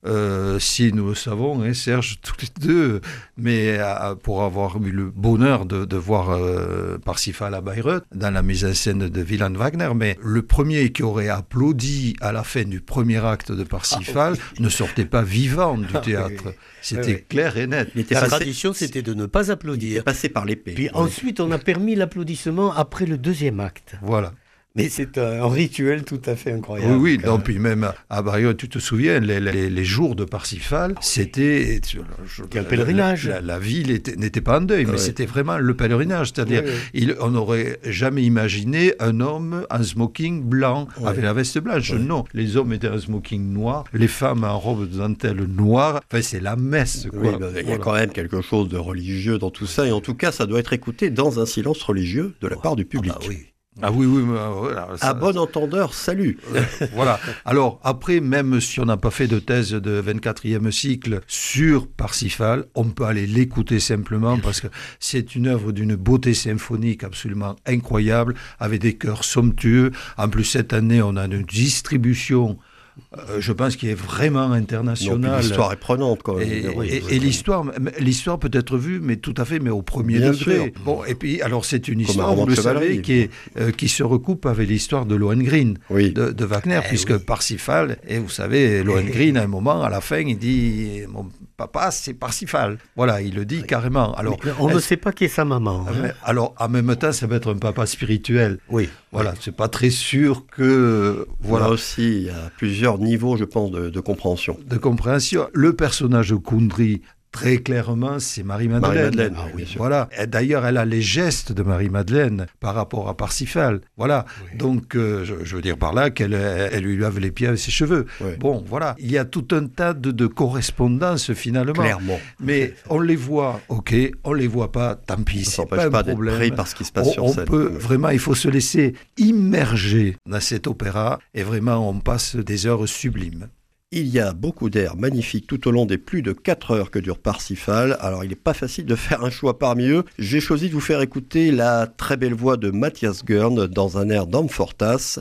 si nous le savons, hein, Serge, tous les deux, mais pour avoir eu le bonheur de voir Parsifal à Bayreuth, dans la mise en scène de Wilhelm Wagner, mais le premier qui aurait applaudi à la fin du premier acte de Parsifal ne sortait pas vivant du théâtre. C'était clair et net. La tradition, c'était de ne pas applaudir. Il est passé par l'épée. Puis ensuite, on a permis l'applaudissement après le deuxième acte. Voilà. Mais c'est un rituel tout à fait incroyable. Oui, non, puis même à Bayreuth, tu te souviens, les jours de Parsifal, c'était un pèlerinage. La ville n'était pas en deuil, mais c'était vraiment le pèlerinage. C'est-à-dire, on n'aurait jamais imaginé un homme en smoking blanc avec la veste blanche. Non, les hommes étaient en smoking noir, les femmes en robe de dentelle noire. Enfin, c'est la messe, quoi. Oui, il y a quand même quelque chose de religieux dans tout ça, et en tout cas, ça doit être écouté dans un silence religieux de la part du public. Ah oui, voilà, à bon entendeur, salut. Voilà. Alors, après, même si on n'a pas fait de thèse de 24e cycle sur Parsifal, on peut aller l'écouter simplement parce que c'est une œuvre d'une beauté symphonique absolument incroyable, avec des chœurs somptueux. En plus, cette année, on a une distribution je pense qu'il est vraiment international. L'histoire est prenante quand même. Et l'histoire peut être vue, mais tout à fait, mais au premier degré. Sûr. Bon, et puis, alors c'est une histoire, vous le savez, qui se recoupe avec l'histoire de Lohengrin, de Wagner, puisque Parsifal, et vous savez, Lohengrin, à un moment, à la fin, il dit « Mon papa, c'est Parsifal ». Voilà, il le dit carrément. Alors, on ne sait pas qui est sa maman. Alors, en même temps, ça va être un papa spirituel. Oui. Voilà, c'est pas très sûr que... Voilà. Là aussi, il y a plusieurs niveaux, je pense, de compréhension. De compréhension. Le personnage de Kundry, très clairement, c'est Marie-Madeleine. Ah, oui, voilà. Et d'ailleurs, elle a les gestes de Marie-Madeleine par rapport à Parsifal. Voilà. Oui. Donc, je veux dire par là qu'elle lui lave les pieds avec ses cheveux. Oui. Bon, voilà. Il y a tout un tas de correspondances, finalement. Clairement. Mais on les voit, ok. On les voit pas, tant pis. Ça n'empêche pas d'être pris par ce qui se passe sur scène. Vraiment, il faut se laisser immerger dans cet opéra. Et vraiment, on passe des heures sublimes. Il y a beaucoup d'airs magnifiques tout au long des plus de 4 heures que dure Parsifal. Alors il n'est pas facile de faire un choix parmi eux. J'ai choisi de vous faire écouter la très belle voix de Matthias Görn dans un air d'Amfortas,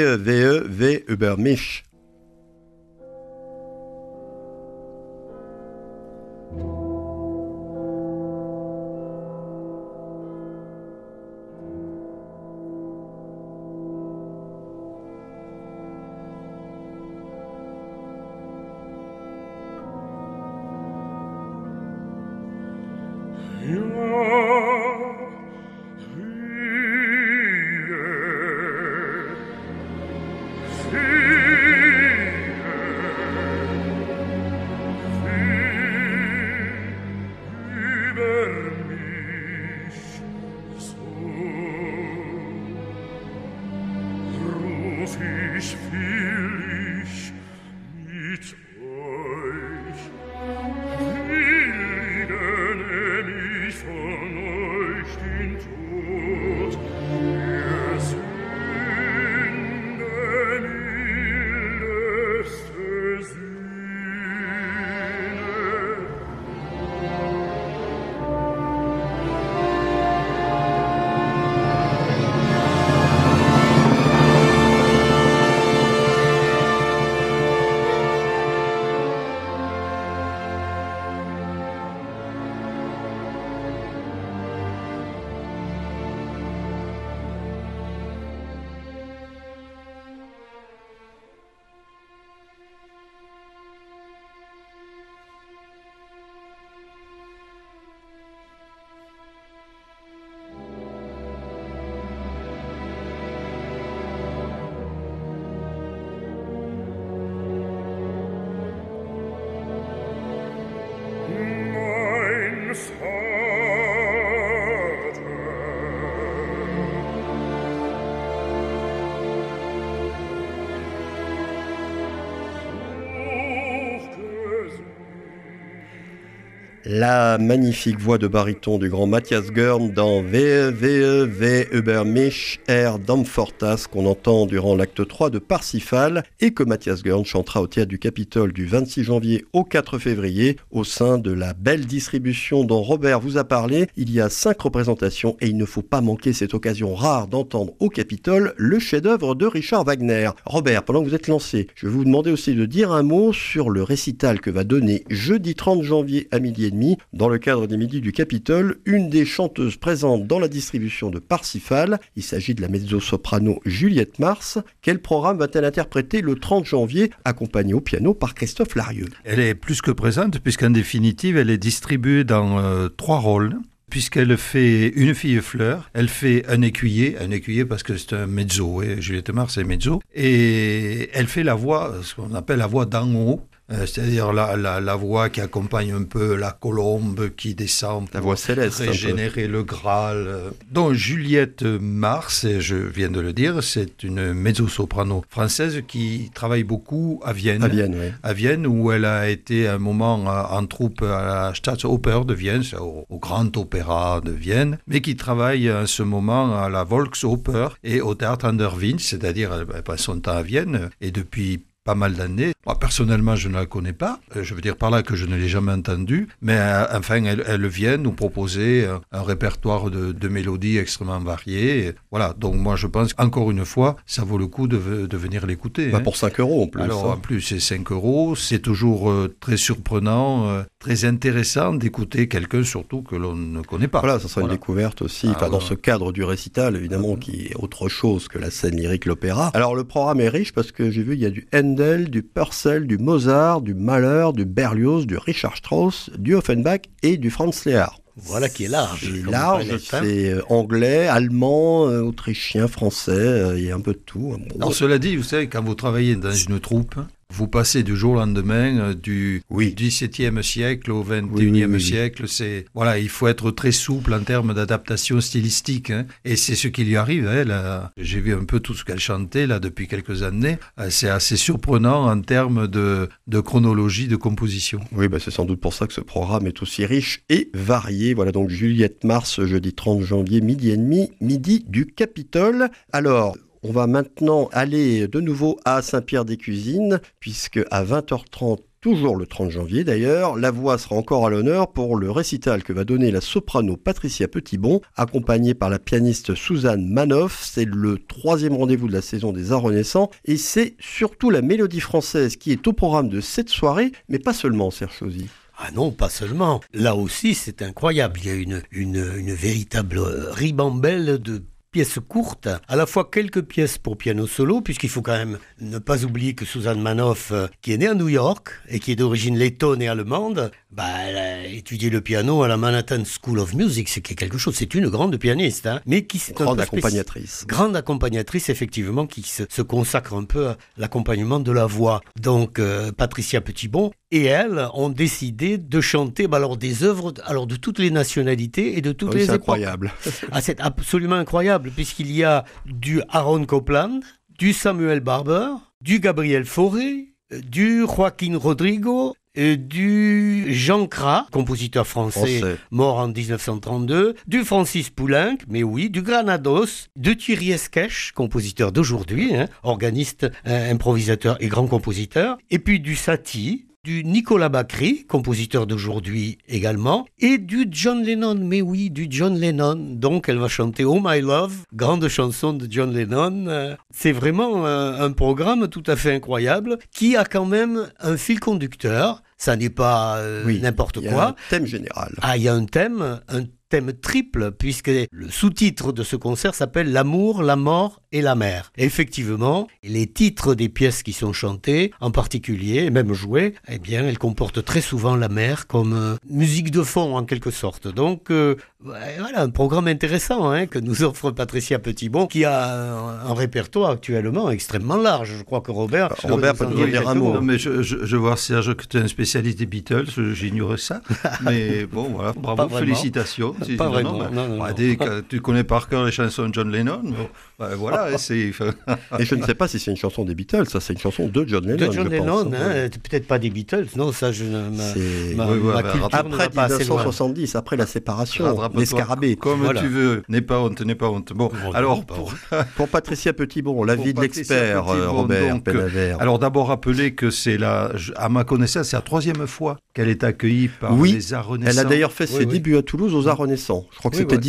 V über mich. La magnifique voix de baryton du grand Matthias Görn dans Wehe über mich, Herr Dampfortas qu'on entend durant l'acte 3 de Parsifal et que Matthias Görn chantera au Théâtre du Capitole du 26 janvier au 4 février au sein de la belle distribution dont Robert vous a parlé. Il y a 5 représentations et il ne faut pas manquer cette occasion rare d'entendre au Capitole le chef-d'œuvre de Richard Wagner. Robert, pendant que vous êtes lancé, je vais vous demander aussi de dire un mot sur le récital que va donner jeudi 30 janvier à midi et demi, dans le cadre des Midis du Capitole, une des chanteuses présentes dans la distribution de Parsifal. Il s'agit de la mezzo-soprano Juliette Mars. Quel programme va-t-elle interpréter le 30 janvier, accompagnée au piano par Christophe Larieux? Elle est plus que présente, puisqu'en définitive, elle est distribuée dans 3 rôles. Puisqu'elle fait une fille fleur, elle fait un écuyer parce que c'est un mezzo, Juliette Mars c'est mezzo, et elle fait la voix, ce qu'on appelle la voix d'en haut, c'est-à-dire la voix qui accompagne un peu la colombe qui descend, la voix céleste, régénérer le Graal. Donc Juliette Mars, je viens de le dire, c'est une mezzo-soprano française qui travaille beaucoup à Vienne. À Vienne, où elle a été un moment en troupe à la Staatsoper de Vienne, au Grand Opéra de Vienne, mais qui travaille en ce moment à la Volksoper et au Théâtre an der Wien, c'est-à-dire elle passe son temps à Vienne, et depuis pas mal d'années. Moi, personnellement, je ne la connais pas. Je veux dire par là que je ne l'ai jamais entendue. Mais enfin, elle vient nous proposer un répertoire de mélodies extrêmement variées. Voilà. Donc moi, je pense encore une fois, ça vaut le coup de venir l'écouter. Pour 5 € en plus. Alors en plus, c'est 5 €. C'est toujours très surprenant, très intéressant d'écouter quelqu'un surtout que l'on ne connaît pas. Voilà, ça sera une découverte aussi. Dans ce cadre du récital, évidemment, qui est autre chose que la scène lyrique, l'opéra. Alors le programme est riche parce que j'ai vu, il y a du Handel, du Purcell, du Mozart, du Mahler, du Berlioz, du Richard Strauss, du Offenbach et du Franz Lehár. Voilà qui est large. C'est anglais, allemand, autrichien, français, il y a un peu de tout. Alors cela dit, vous savez, quand vous travaillez dans une troupe, vous passez du jour au lendemain du XVIIe siècle au XXIe siècle. Voilà, il faut être très souple en termes d'adaptation stylistique. Et c'est ce qui lui arrive. J'ai vu un peu tout ce qu'elle chantait là depuis quelques années. C'est assez surprenant en termes de chronologie, de composition. Oui, c'est sans doute pour ça que ce programme est aussi riche et varié. Voilà donc Juliette Mars, jeudi 30 janvier, midi et demi, midi du Capitole. Alors, on va maintenant aller de nouveau à Saint-Pierre-des-Cuisines, puisque à 20h30, toujours le 30 janvier d'ailleurs, la voix sera encore à l'honneur pour le récital que va donner la soprano Patricia Petitbon, accompagnée par la pianiste Suzanne Manoff. C'est le 3e rendez-vous de la saison des Arts Renaissants, et c'est surtout la mélodie française qui est au programme de cette soirée, mais pas seulement, Serge Chauzy. Ah non, pas seulement. Là aussi, c'est incroyable. Il y a une véritable ribambelle de pièces courtes, à la fois quelques pièces pour piano solo, puisqu'il faut quand même ne pas oublier que Suzanne Manoff, qui est née à New York et qui est d'origine lettonne et allemande, elle a étudié le piano à la Manhattan School of Music, c'est quelque chose, c'est une grande pianiste, mais qui c'est grande accompagnatrice. Grande accompagnatrice, effectivement, qui se consacre un peu à l'accompagnement de la voix. Donc Patricia Petitbon et elle ont décidé de chanter des œuvres de toutes les nationalités et de toutes les époques. C'est incroyable. C'est absolument incroyable, puisqu'il y a du Aaron Copland, du Samuel Barber, du Gabriel Fauré, du Joaquin Rodrigo, du Jean Cras, compositeur français mort en 1932, du Francis Poulenc, du Granados, de Thierry Esquèche, compositeur d'aujourd'hui, organiste, improvisateur et grand compositeur, et puis du Satie, du Nicolas Bacri, compositeur d'aujourd'hui également, et du John Lennon, du John Lennon. Donc elle va chanter Oh My Love, grande chanson de John Lennon. C'est vraiment un programme tout à fait incroyable qui a quand même un fil conducteur. Ça n'est pas n'importe quoi. Il y a un thème général. Il y a un thème triple, puisque le sous-titre de ce concert s'appelle L'amour, la mort et la mer. Et effectivement, les titres des pièces qui sont chantées, en particulier, et même jouées, elles comportent très souvent la mer comme musique de fond en quelque sorte. Donc Ouais, voilà, un programme intéressant que nous offre Patricia Petitbon, qui a un répertoire actuellement extrêmement large. Je crois que Robert peut nous en dire un mot. Non, mais je vois, Serge, que tu es un spécialiste des Beatles, j'ignorais ça. Mais bon, voilà, bravo, félicitations. Pas vraiment. Tu connais par cœur les chansons de John Lennon. Bon, voilà, c'est... Et je ne sais pas si c'est une chanson des Beatles, ça c'est une chanson de John Lennon. De John Lennon, peut-être pas des Beatles, non, ça je ne... Ma culture après 1970, après la séparation, les scarabées. Comme tu veux, n'aie pas honte. Bon, alors, pour Patricia Petitbon, l'avis de l'expert, Robert Penavert. Alors d'abord rappeler que à ma connaissance, c'est la 3e fois qu'elle est accueillie par les Arts Renaissants. Elle a d'ailleurs fait ses débuts à Toulouse aux Arts Renaissants. Je crois que c'était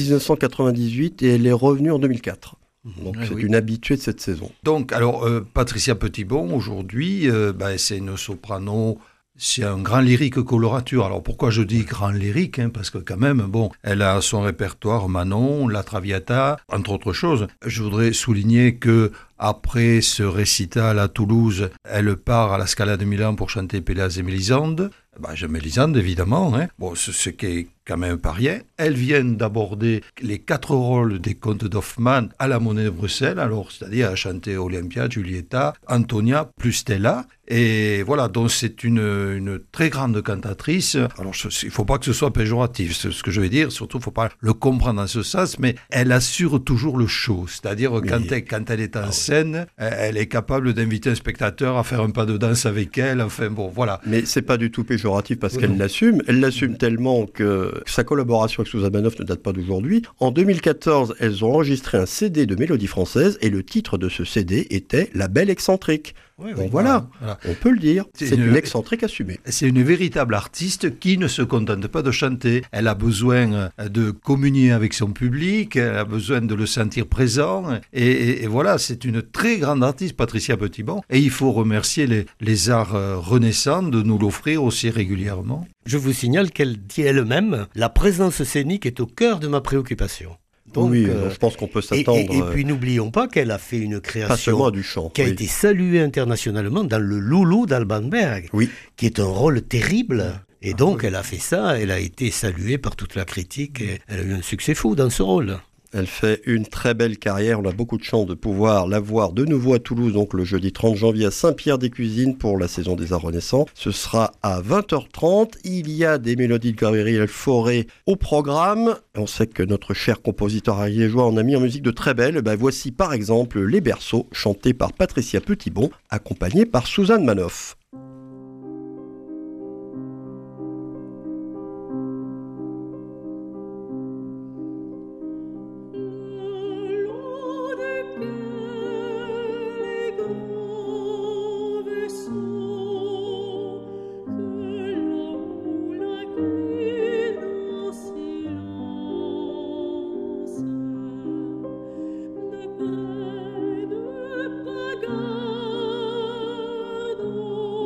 1998 et elle est revenue en 2004. Donc c'est une habituée de cette saison. Donc alors Patricia Petitbon aujourd'hui, c'est une soprano. C'est un grand lyrique colorature. Alors pourquoi je dis grand lyrique parce que quand même, elle a son répertoire Manon, La Traviata, entre autres choses. Je voudrais souligner que après ce récital à Toulouse, elle part à la Scala de Milan pour chanter Pélase et Mélisande. J'aime Mélisande, évidemment. Ce qui est quand même pas rien. Elles viennent d'aborder les 4 rôles des contes d'Hoffmann à la Monnaie de Bruxelles, c'est-à-dire à chanter Olympia, Giulietta, Antonia, plus Stella. Et voilà, donc c'est une très grande cantatrice. Alors, il ne faut pas que ce soit péjoratif, c'est ce que je vais dire. Surtout, il ne faut pas le comprendre dans ce sens, mais elle assure toujours le show. C'est-à-dire, quand elle est en scène, elle est capable d'inviter un spectateur à faire un pas de danse avec elle. Enfin, voilà. Mais c'est pas du tout péjoratif parce qu'elle l'assume. Elle l'assume tellement que sa collaboration avec Susan Manoff ne date pas d'aujourd'hui. En 2014, elles ont enregistré un CD de mélodie française et le titre de ce CD était La Belle Excentrique. Voilà, on peut le dire, c'est une excentrique assumée. C'est une véritable artiste qui ne se contente pas de chanter. Elle a besoin de communier avec son public, elle a besoin de le sentir présent. Et voilà, c'est une très grande artiste, Patricia Petitbon. Et il faut remercier les arts renaissants de nous l'offrir aussi régulièrement. Je vous signale qu'elle dit elle-même, la présence scénique est au cœur de ma préoccupation. Donc, je pense qu'on peut s'attendre. Et puis n'oublions pas qu'elle a fait une création du chant, qui a été saluée internationalement dans le Loulou d'Alban Berg, qui est un rôle terrible. Et donc elle a fait ça, elle a été saluée par toute la critique, et elle a eu un succès fou dans ce rôle. Elle fait une très belle carrière. On a beaucoup de chance de pouvoir la voir de nouveau à Toulouse, donc le jeudi 30 janvier à Saint-Pierre-des-Cuisines pour la saison des Arts Renaissants. Ce sera à 20h30. Il y a des mélodies de Gabriel Fauré au programme. On sait que notre cher compositeur ariégeois en a mis en musique de très belles. Voici par exemple Les Berceaux, chantés par Patricia Petitbon, accompagnée par Susan Manoff. De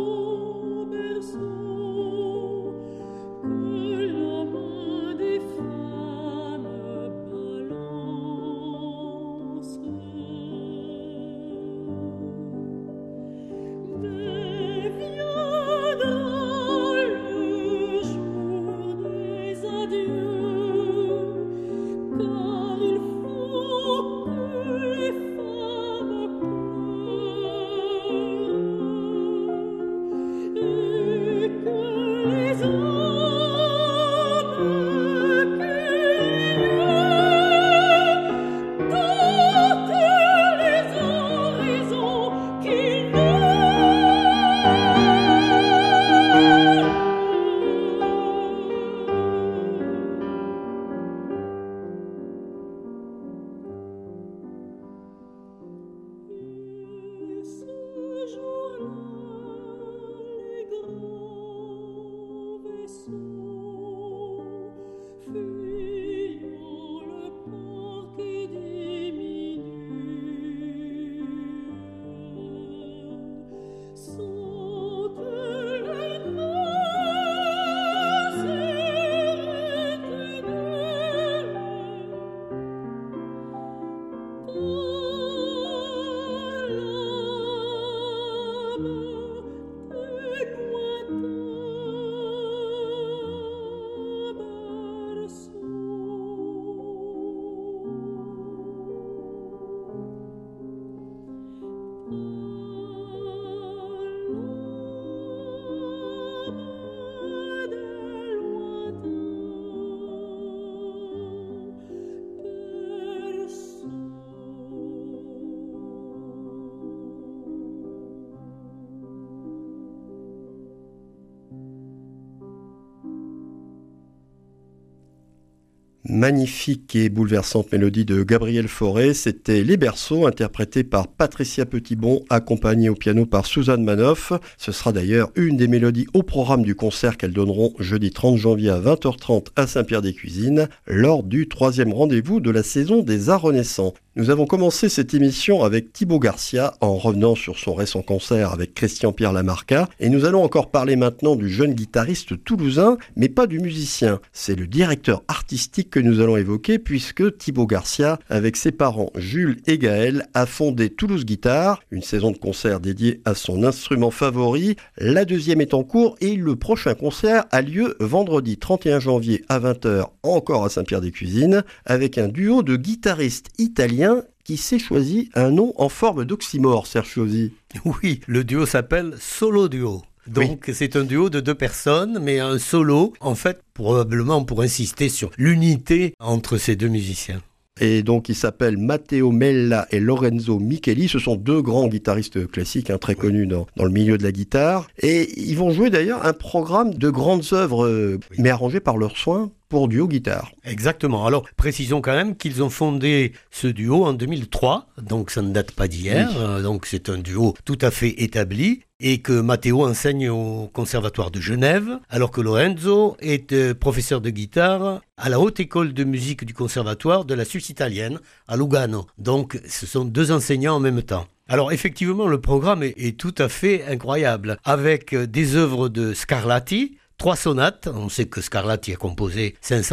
Magnifique et bouleversante mélodie de Gabriel Fauré, c'était Les Berceaux, interprété par Patricia Petitbon, accompagnée au piano par Suzanne Manoff. Ce sera d'ailleurs une des mélodies au programme du concert qu'elles donneront jeudi 30 janvier à 20h30 à Saint-Pierre-des-Cuisines, lors du 3e rendez-vous de la saison des Arts Renaissants. Nous avons commencé cette émission avec Thibaut Garcia en revenant sur son récent concert avec Christian-Pierre Lamarca, et nous allons encore parler maintenant du jeune guitariste toulousain, mais pas du musicien. C'est le directeur artistique que nous allons évoquer, puisque Thibaut Garcia, avec ses parents Jules et Gaël, a fondé Toulouse Guitare, une saison de concerts dédiée à son instrument favori. La 2e est en cours et le prochain concert a lieu vendredi 31 janvier à 20h, encore à Saint-Pierre-des-Cuisines, avec un duo de guitaristes italiens qui s'est choisi un nom en forme d'oxymore, Serge Chiosi. Oui, le duo s'appelle Solo Duo. Donc oui. C'est un duo de 2 personnes, mais un solo, en fait, probablement pour insister sur l'unité entre ces 2 musiciens. Et donc, ils s'appellent Matteo Mella et Lorenzo Micheli. Ce sont 2 grands guitaristes classiques, très connus dans le milieu de la guitare. Et ils vont jouer d'ailleurs un programme de grandes œuvres, mais arrangées par leurs soins pour duo guitare. Exactement. Alors, précisons quand même qu'ils ont fondé ce duo en 2003, donc ça ne date pas d'hier. Oui. Donc, c'est un duo tout à fait établi. Et que Matteo enseigne au Conservatoire de Genève, alors que Lorenzo est professeur de guitare à la Haute École de musique du Conservatoire de la Suisse italienne, à Lugano. Donc, ce sont 2 enseignants en même temps. Alors, effectivement, le programme est tout à fait incroyable, avec des œuvres de Scarlatti, 3 sonates. On sait que Scarlatti a composé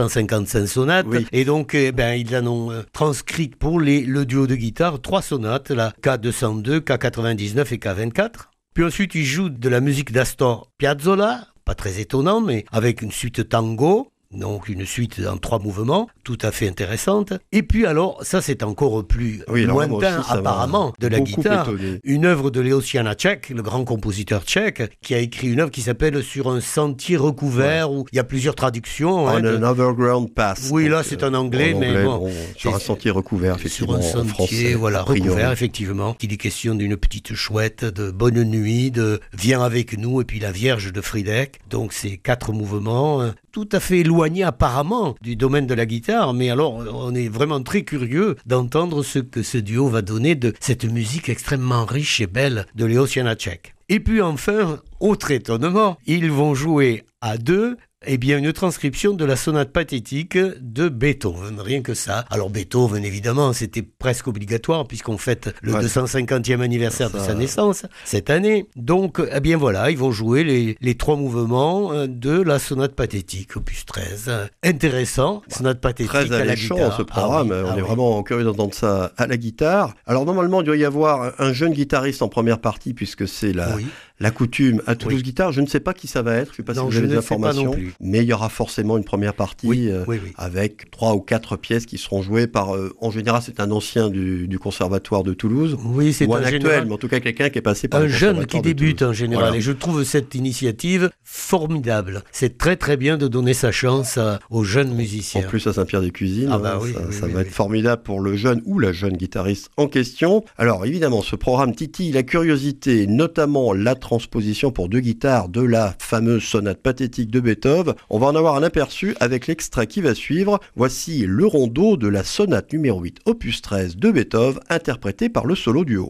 555 sonates. Oui. Et donc, ils en ont transcrit pour le duo de guitare 3 sonates, la K202, K99 et K24. Puis ensuite, il joue de la musique d'Astor Piazzolla, pas très étonnant, mais avec une suite tango, donc une suite en 3 mouvements, tout à fait intéressante. Et puis alors, ça c'est encore plus lointain apparemment de la guitare, une œuvre de Leos Janáček, le grand compositeur tchèque, qui a écrit une œuvre qui s'appelle Sur un sentier recouvert, où il y a plusieurs traductions. On an underground path. Oui, là c'est en anglais, mais bon. Sur un sentier recouvert, effectivement. Sur un sentier, français, recouvert, effectivement. Il est question d'une petite chouette, de Bonne Nuit, de Viens avec nous, et puis la Vierge de Friedeck. Donc c'est 4 mouvements, tout à fait éloigné apparemment du domaine de la guitare, mais alors on est vraiment très curieux d'entendre ce que ce duo va donner de cette musique extrêmement riche et belle de Leos Janáček. Et puis enfin, autre étonnement, ils vont jouer à 2 une transcription de la sonate pathétique de Beethoven, rien que ça. Alors Beethoven, évidemment, c'était presque obligatoire puisqu'on fête le 250e anniversaire de sa naissance cette année. Donc, voilà, ils vont jouer les 3 mouvements de la sonate pathétique, opus 13. Intéressant, sonate pathétique très à la guitare. Ce programme, on est vraiment curieux d'entendre ça à la guitare. Alors normalement, il doit y avoir un jeune guitariste en première partie puisque c'est la coutume à Toulouse Guitare. Je ne sais pas qui ça va être, je ne sais pas si vous avez des informations. Mais il y aura forcément une première partie avec 3 ou 4 pièces qui seront jouées par, en général, c'est un ancien du Conservatoire de Toulouse. Oui, c'est ou un actuel, mais en tout cas quelqu'un qui est passé par le Conservatoire. Un jeune qui débute en général. Voilà. Et je trouve cette initiative formidable. C'est très très bien de donner sa chance aux jeunes musiciens. En plus à Saint-Pierre-des-Cuisines, ça va être formidable pour le jeune ou la jeune guitariste en question. Alors évidemment, ce programme titille la curiosité, notamment la transposition pour 2 guitares de la fameuse sonate pathétique de Beethoven. On va en avoir un aperçu avec l'extrait qui va suivre. Voici le rondo de la sonate numéro 8, opus 13 de Beethoven, interprété par le solo duo.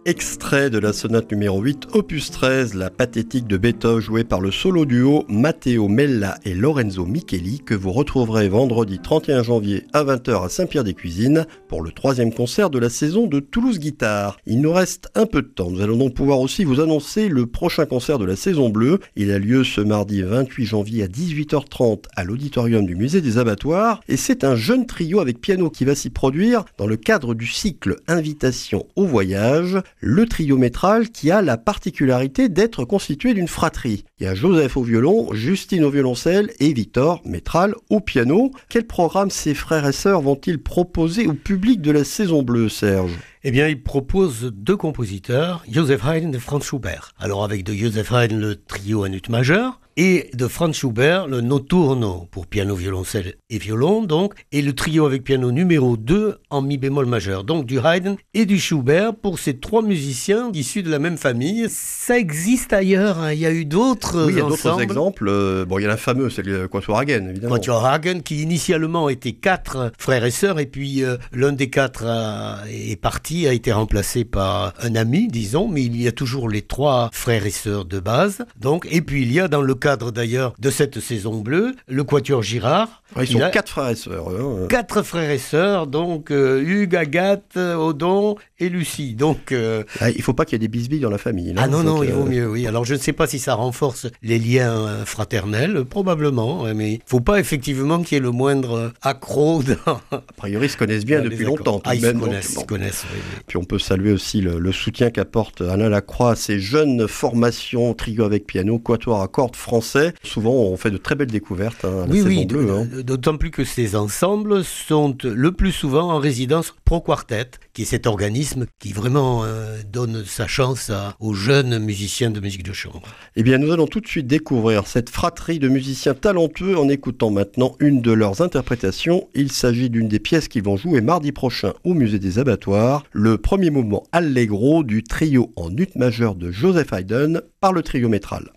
Extrait de la sonate numéro 8, opus 13, la pathétique de Beethoven jouée par le solo duo Matteo Mella et Lorenzo Micheli que vous retrouverez vendredi 31 janvier à 20h à Saint-Pierre-des-Cuisines pour le 3e concert de la saison de Toulouse Guitare. Il nous reste un peu de temps, nous allons donc pouvoir aussi vous annoncer le prochain concert de la saison bleue. Il a lieu ce mardi 28 janvier à 18h30 à l'auditorium du musée des Abattoirs et c'est un jeune trio avec piano qui va s'y produire dans le cadre du cycle Invitation au voyage. Le trio métral qui a la particularité d'être constitué d'une fratrie. Il y a Joseph au violon, Justine au violoncelle et Victor métral au piano. Quel programme ces frères et sœurs vont-ils proposer au public de la saison bleue, Serge ? Eh bien, il propose 2 compositeurs, Joseph Haydn et Franz Schubert. Alors avec de Joseph Haydn, le trio en ut majeur, et de Franz Schubert, le notturno pour piano, violoncelle et violon, donc, et le trio avec piano numéro 2 en mi bémol majeur. Donc du Haydn et du Schubert pour ces 3 musiciens issus de la même famille. Ça existe ailleurs, hein. Il y a eu d'autres il y a ensembles. d'autres exemples. Il y a un fameux, c'est le Quatuor Hagen, évidemment. Quatuor Hagen, qui initialement était 4 frères et sœurs, et puis l'un des 4 est parti, a été remplacé par un ami, disons, mais il y a toujours les 3 frères et sœurs de base. Donc, et puis il y a dans le cadre d'ailleurs de cette saison bleue, le Quatuor Girard. Ils sont 4 frères et sœurs. 4 frères et sœurs, donc Hugues, Agathe, Odon et Lucie. Donc, il ne faut pas qu'il y ait des bisbilles dans la famille. Là. Ah non, il vaut mieux, oui. Alors je ne sais pas si ça renforce les liens fraternels, probablement, mais il ne faut pas effectivement qu'il y ait le moindre accro. A priori, ils se connaissent bien depuis longtemps. Ils se connaissent, oui. Puis on peut saluer aussi le soutien qu'apporte Alain Lacroix à ces jeunes formations, trio avec piano, quatuor à cordes français. Souvent, on fait de très belles découvertes à la saison bleue. D'autant plus que ces ensembles sont le plus souvent en résidence Pro Quartet, qui est cet organisme qui vraiment donne sa chance aux jeunes musiciens de musique de chambre. Eh bien, nous allons tout de suite découvrir cette fratrie de musiciens talentueux en écoutant maintenant une de leurs interprétations. Il s'agit d'une des pièces qu'ils vont jouer mardi prochain au musée des Abattoirs, le premier mouvement Allegro du trio en ut majeur de Joseph Haydn par le trio métral.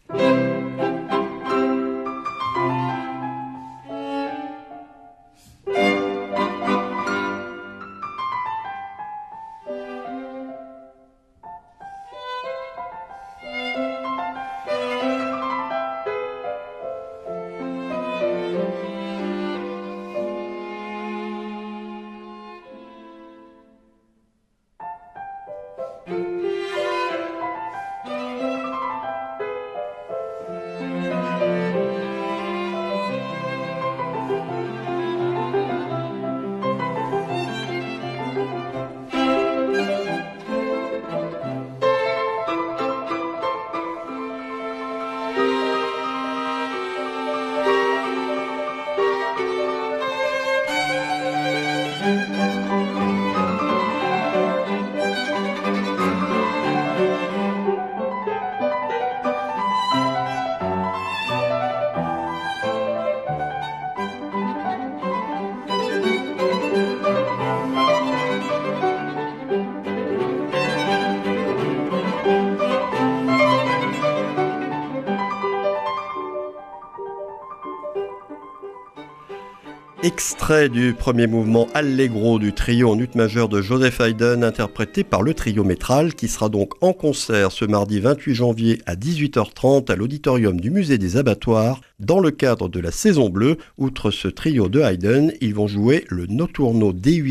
Extrait du premier mouvement Allegro du trio en ut majeur de Joseph Haydn, interprété par le trio métral, qui sera donc en concert ce mardi 28 janvier à 18h30 à l'auditorium du musée des Abattoirs. Dans le cadre de la saison bleue, outre ce trio de Haydn, ils vont jouer le Notturno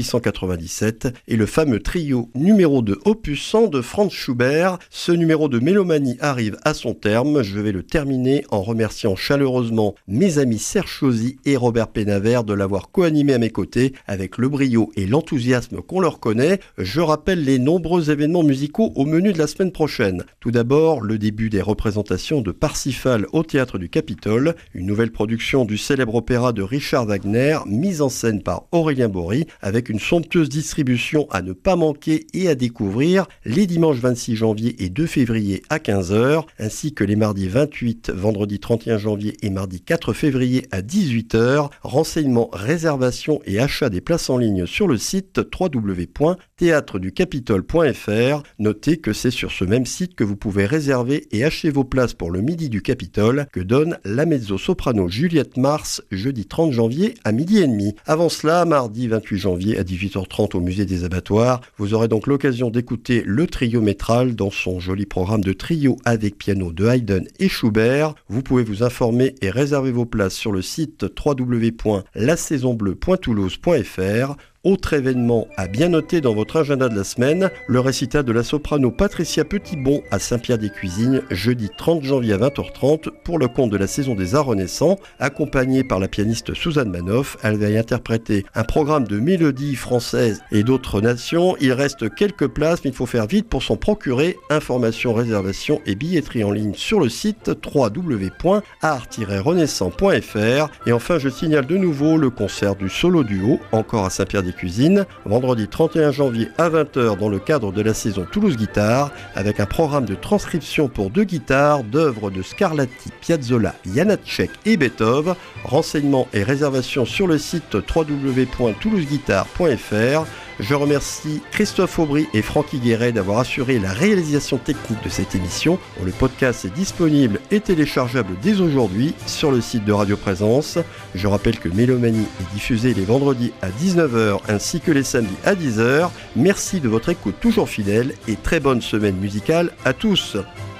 D897 et le fameux trio numéro 2 opus 100 de Franz Schubert. Ce numéro de Mélomanie arrive à son terme. Je vais le terminer en remerciant chaleureusement mes amis Serge Chauzy et Robert Pénavert de l'avoir co-animé à mes côtés avec le brio et l'enthousiasme qu'on leur connaît. Je rappelle les nombreux événements musicaux au menu de la semaine prochaine. Tout d'abord, le début des représentations de Parsifal au Théâtre du Capitole, une nouvelle production du célèbre opéra de Richard Wagner, mise en scène par Aurélien Bory, avec une somptueuse distribution à ne pas manquer et à découvrir les dimanches 26 janvier et 2 février à 15h, ainsi que les mardis 28, vendredi 31 janvier et mardi 4 février à 18h. Renseignements, réservations et achats des places en ligne sur le site www.parsifal.fr. théâtreducapitole.fr. Notez que c'est sur ce même site que vous pouvez réserver et acheter vos places pour le Midi du Capitole que donne la mezzo-soprano Juliette Mars jeudi 30 janvier à 12h30. Avant cela, mardi 28 janvier à 18h30 au Musée des Abattoirs, vous aurez donc l'occasion d'écouter le trio métral dans son joli programme de trio avec piano de Haydn et Schubert. Vous pouvez vous informer et réserver vos places sur le site www.lasaisonbleu.toulouse.fr. Autre événement à bien noter dans votre agenda de la semaine, le récital de la soprano Patricia Petitbon à Saint-Pierre-des-Cuisines, jeudi 30 janvier à 20h30 pour le compte de la saison des Arts Renaissants. Accompagnée par la pianiste Suzanne Manoff, elle va y interpréter un programme de mélodies françaises et d'autres nations. Il reste quelques places, mais il faut faire vite pour s'en procurer. Informations, réservations et billetterie en ligne sur le site www.art-renaissant.fr. Et enfin, je signale de nouveau le concert du solo duo, encore à Saint-Pierre-des-Cuisines, vendredi 31 janvier à 20h dans le cadre de la saison Toulouse Guitare, avec un programme de transcription pour 2 guitares d'œuvres de Scarlatti, Piazzolla, Janacek et Beethoven. Renseignements et réservations sur le site www.toulouseguitare.fr. Je remercie Christophe Aubry et Francky Guéret d'avoir assuré la réalisation technique de cette émission. Le podcast est disponible et téléchargeable dès aujourd'hui sur le site de Radio Présence. Je rappelle que Mélomanie est diffusée les vendredis à 19h ainsi que les samedis à 10h. Merci de votre écoute toujours fidèle et très bonne semaine musicale à tous.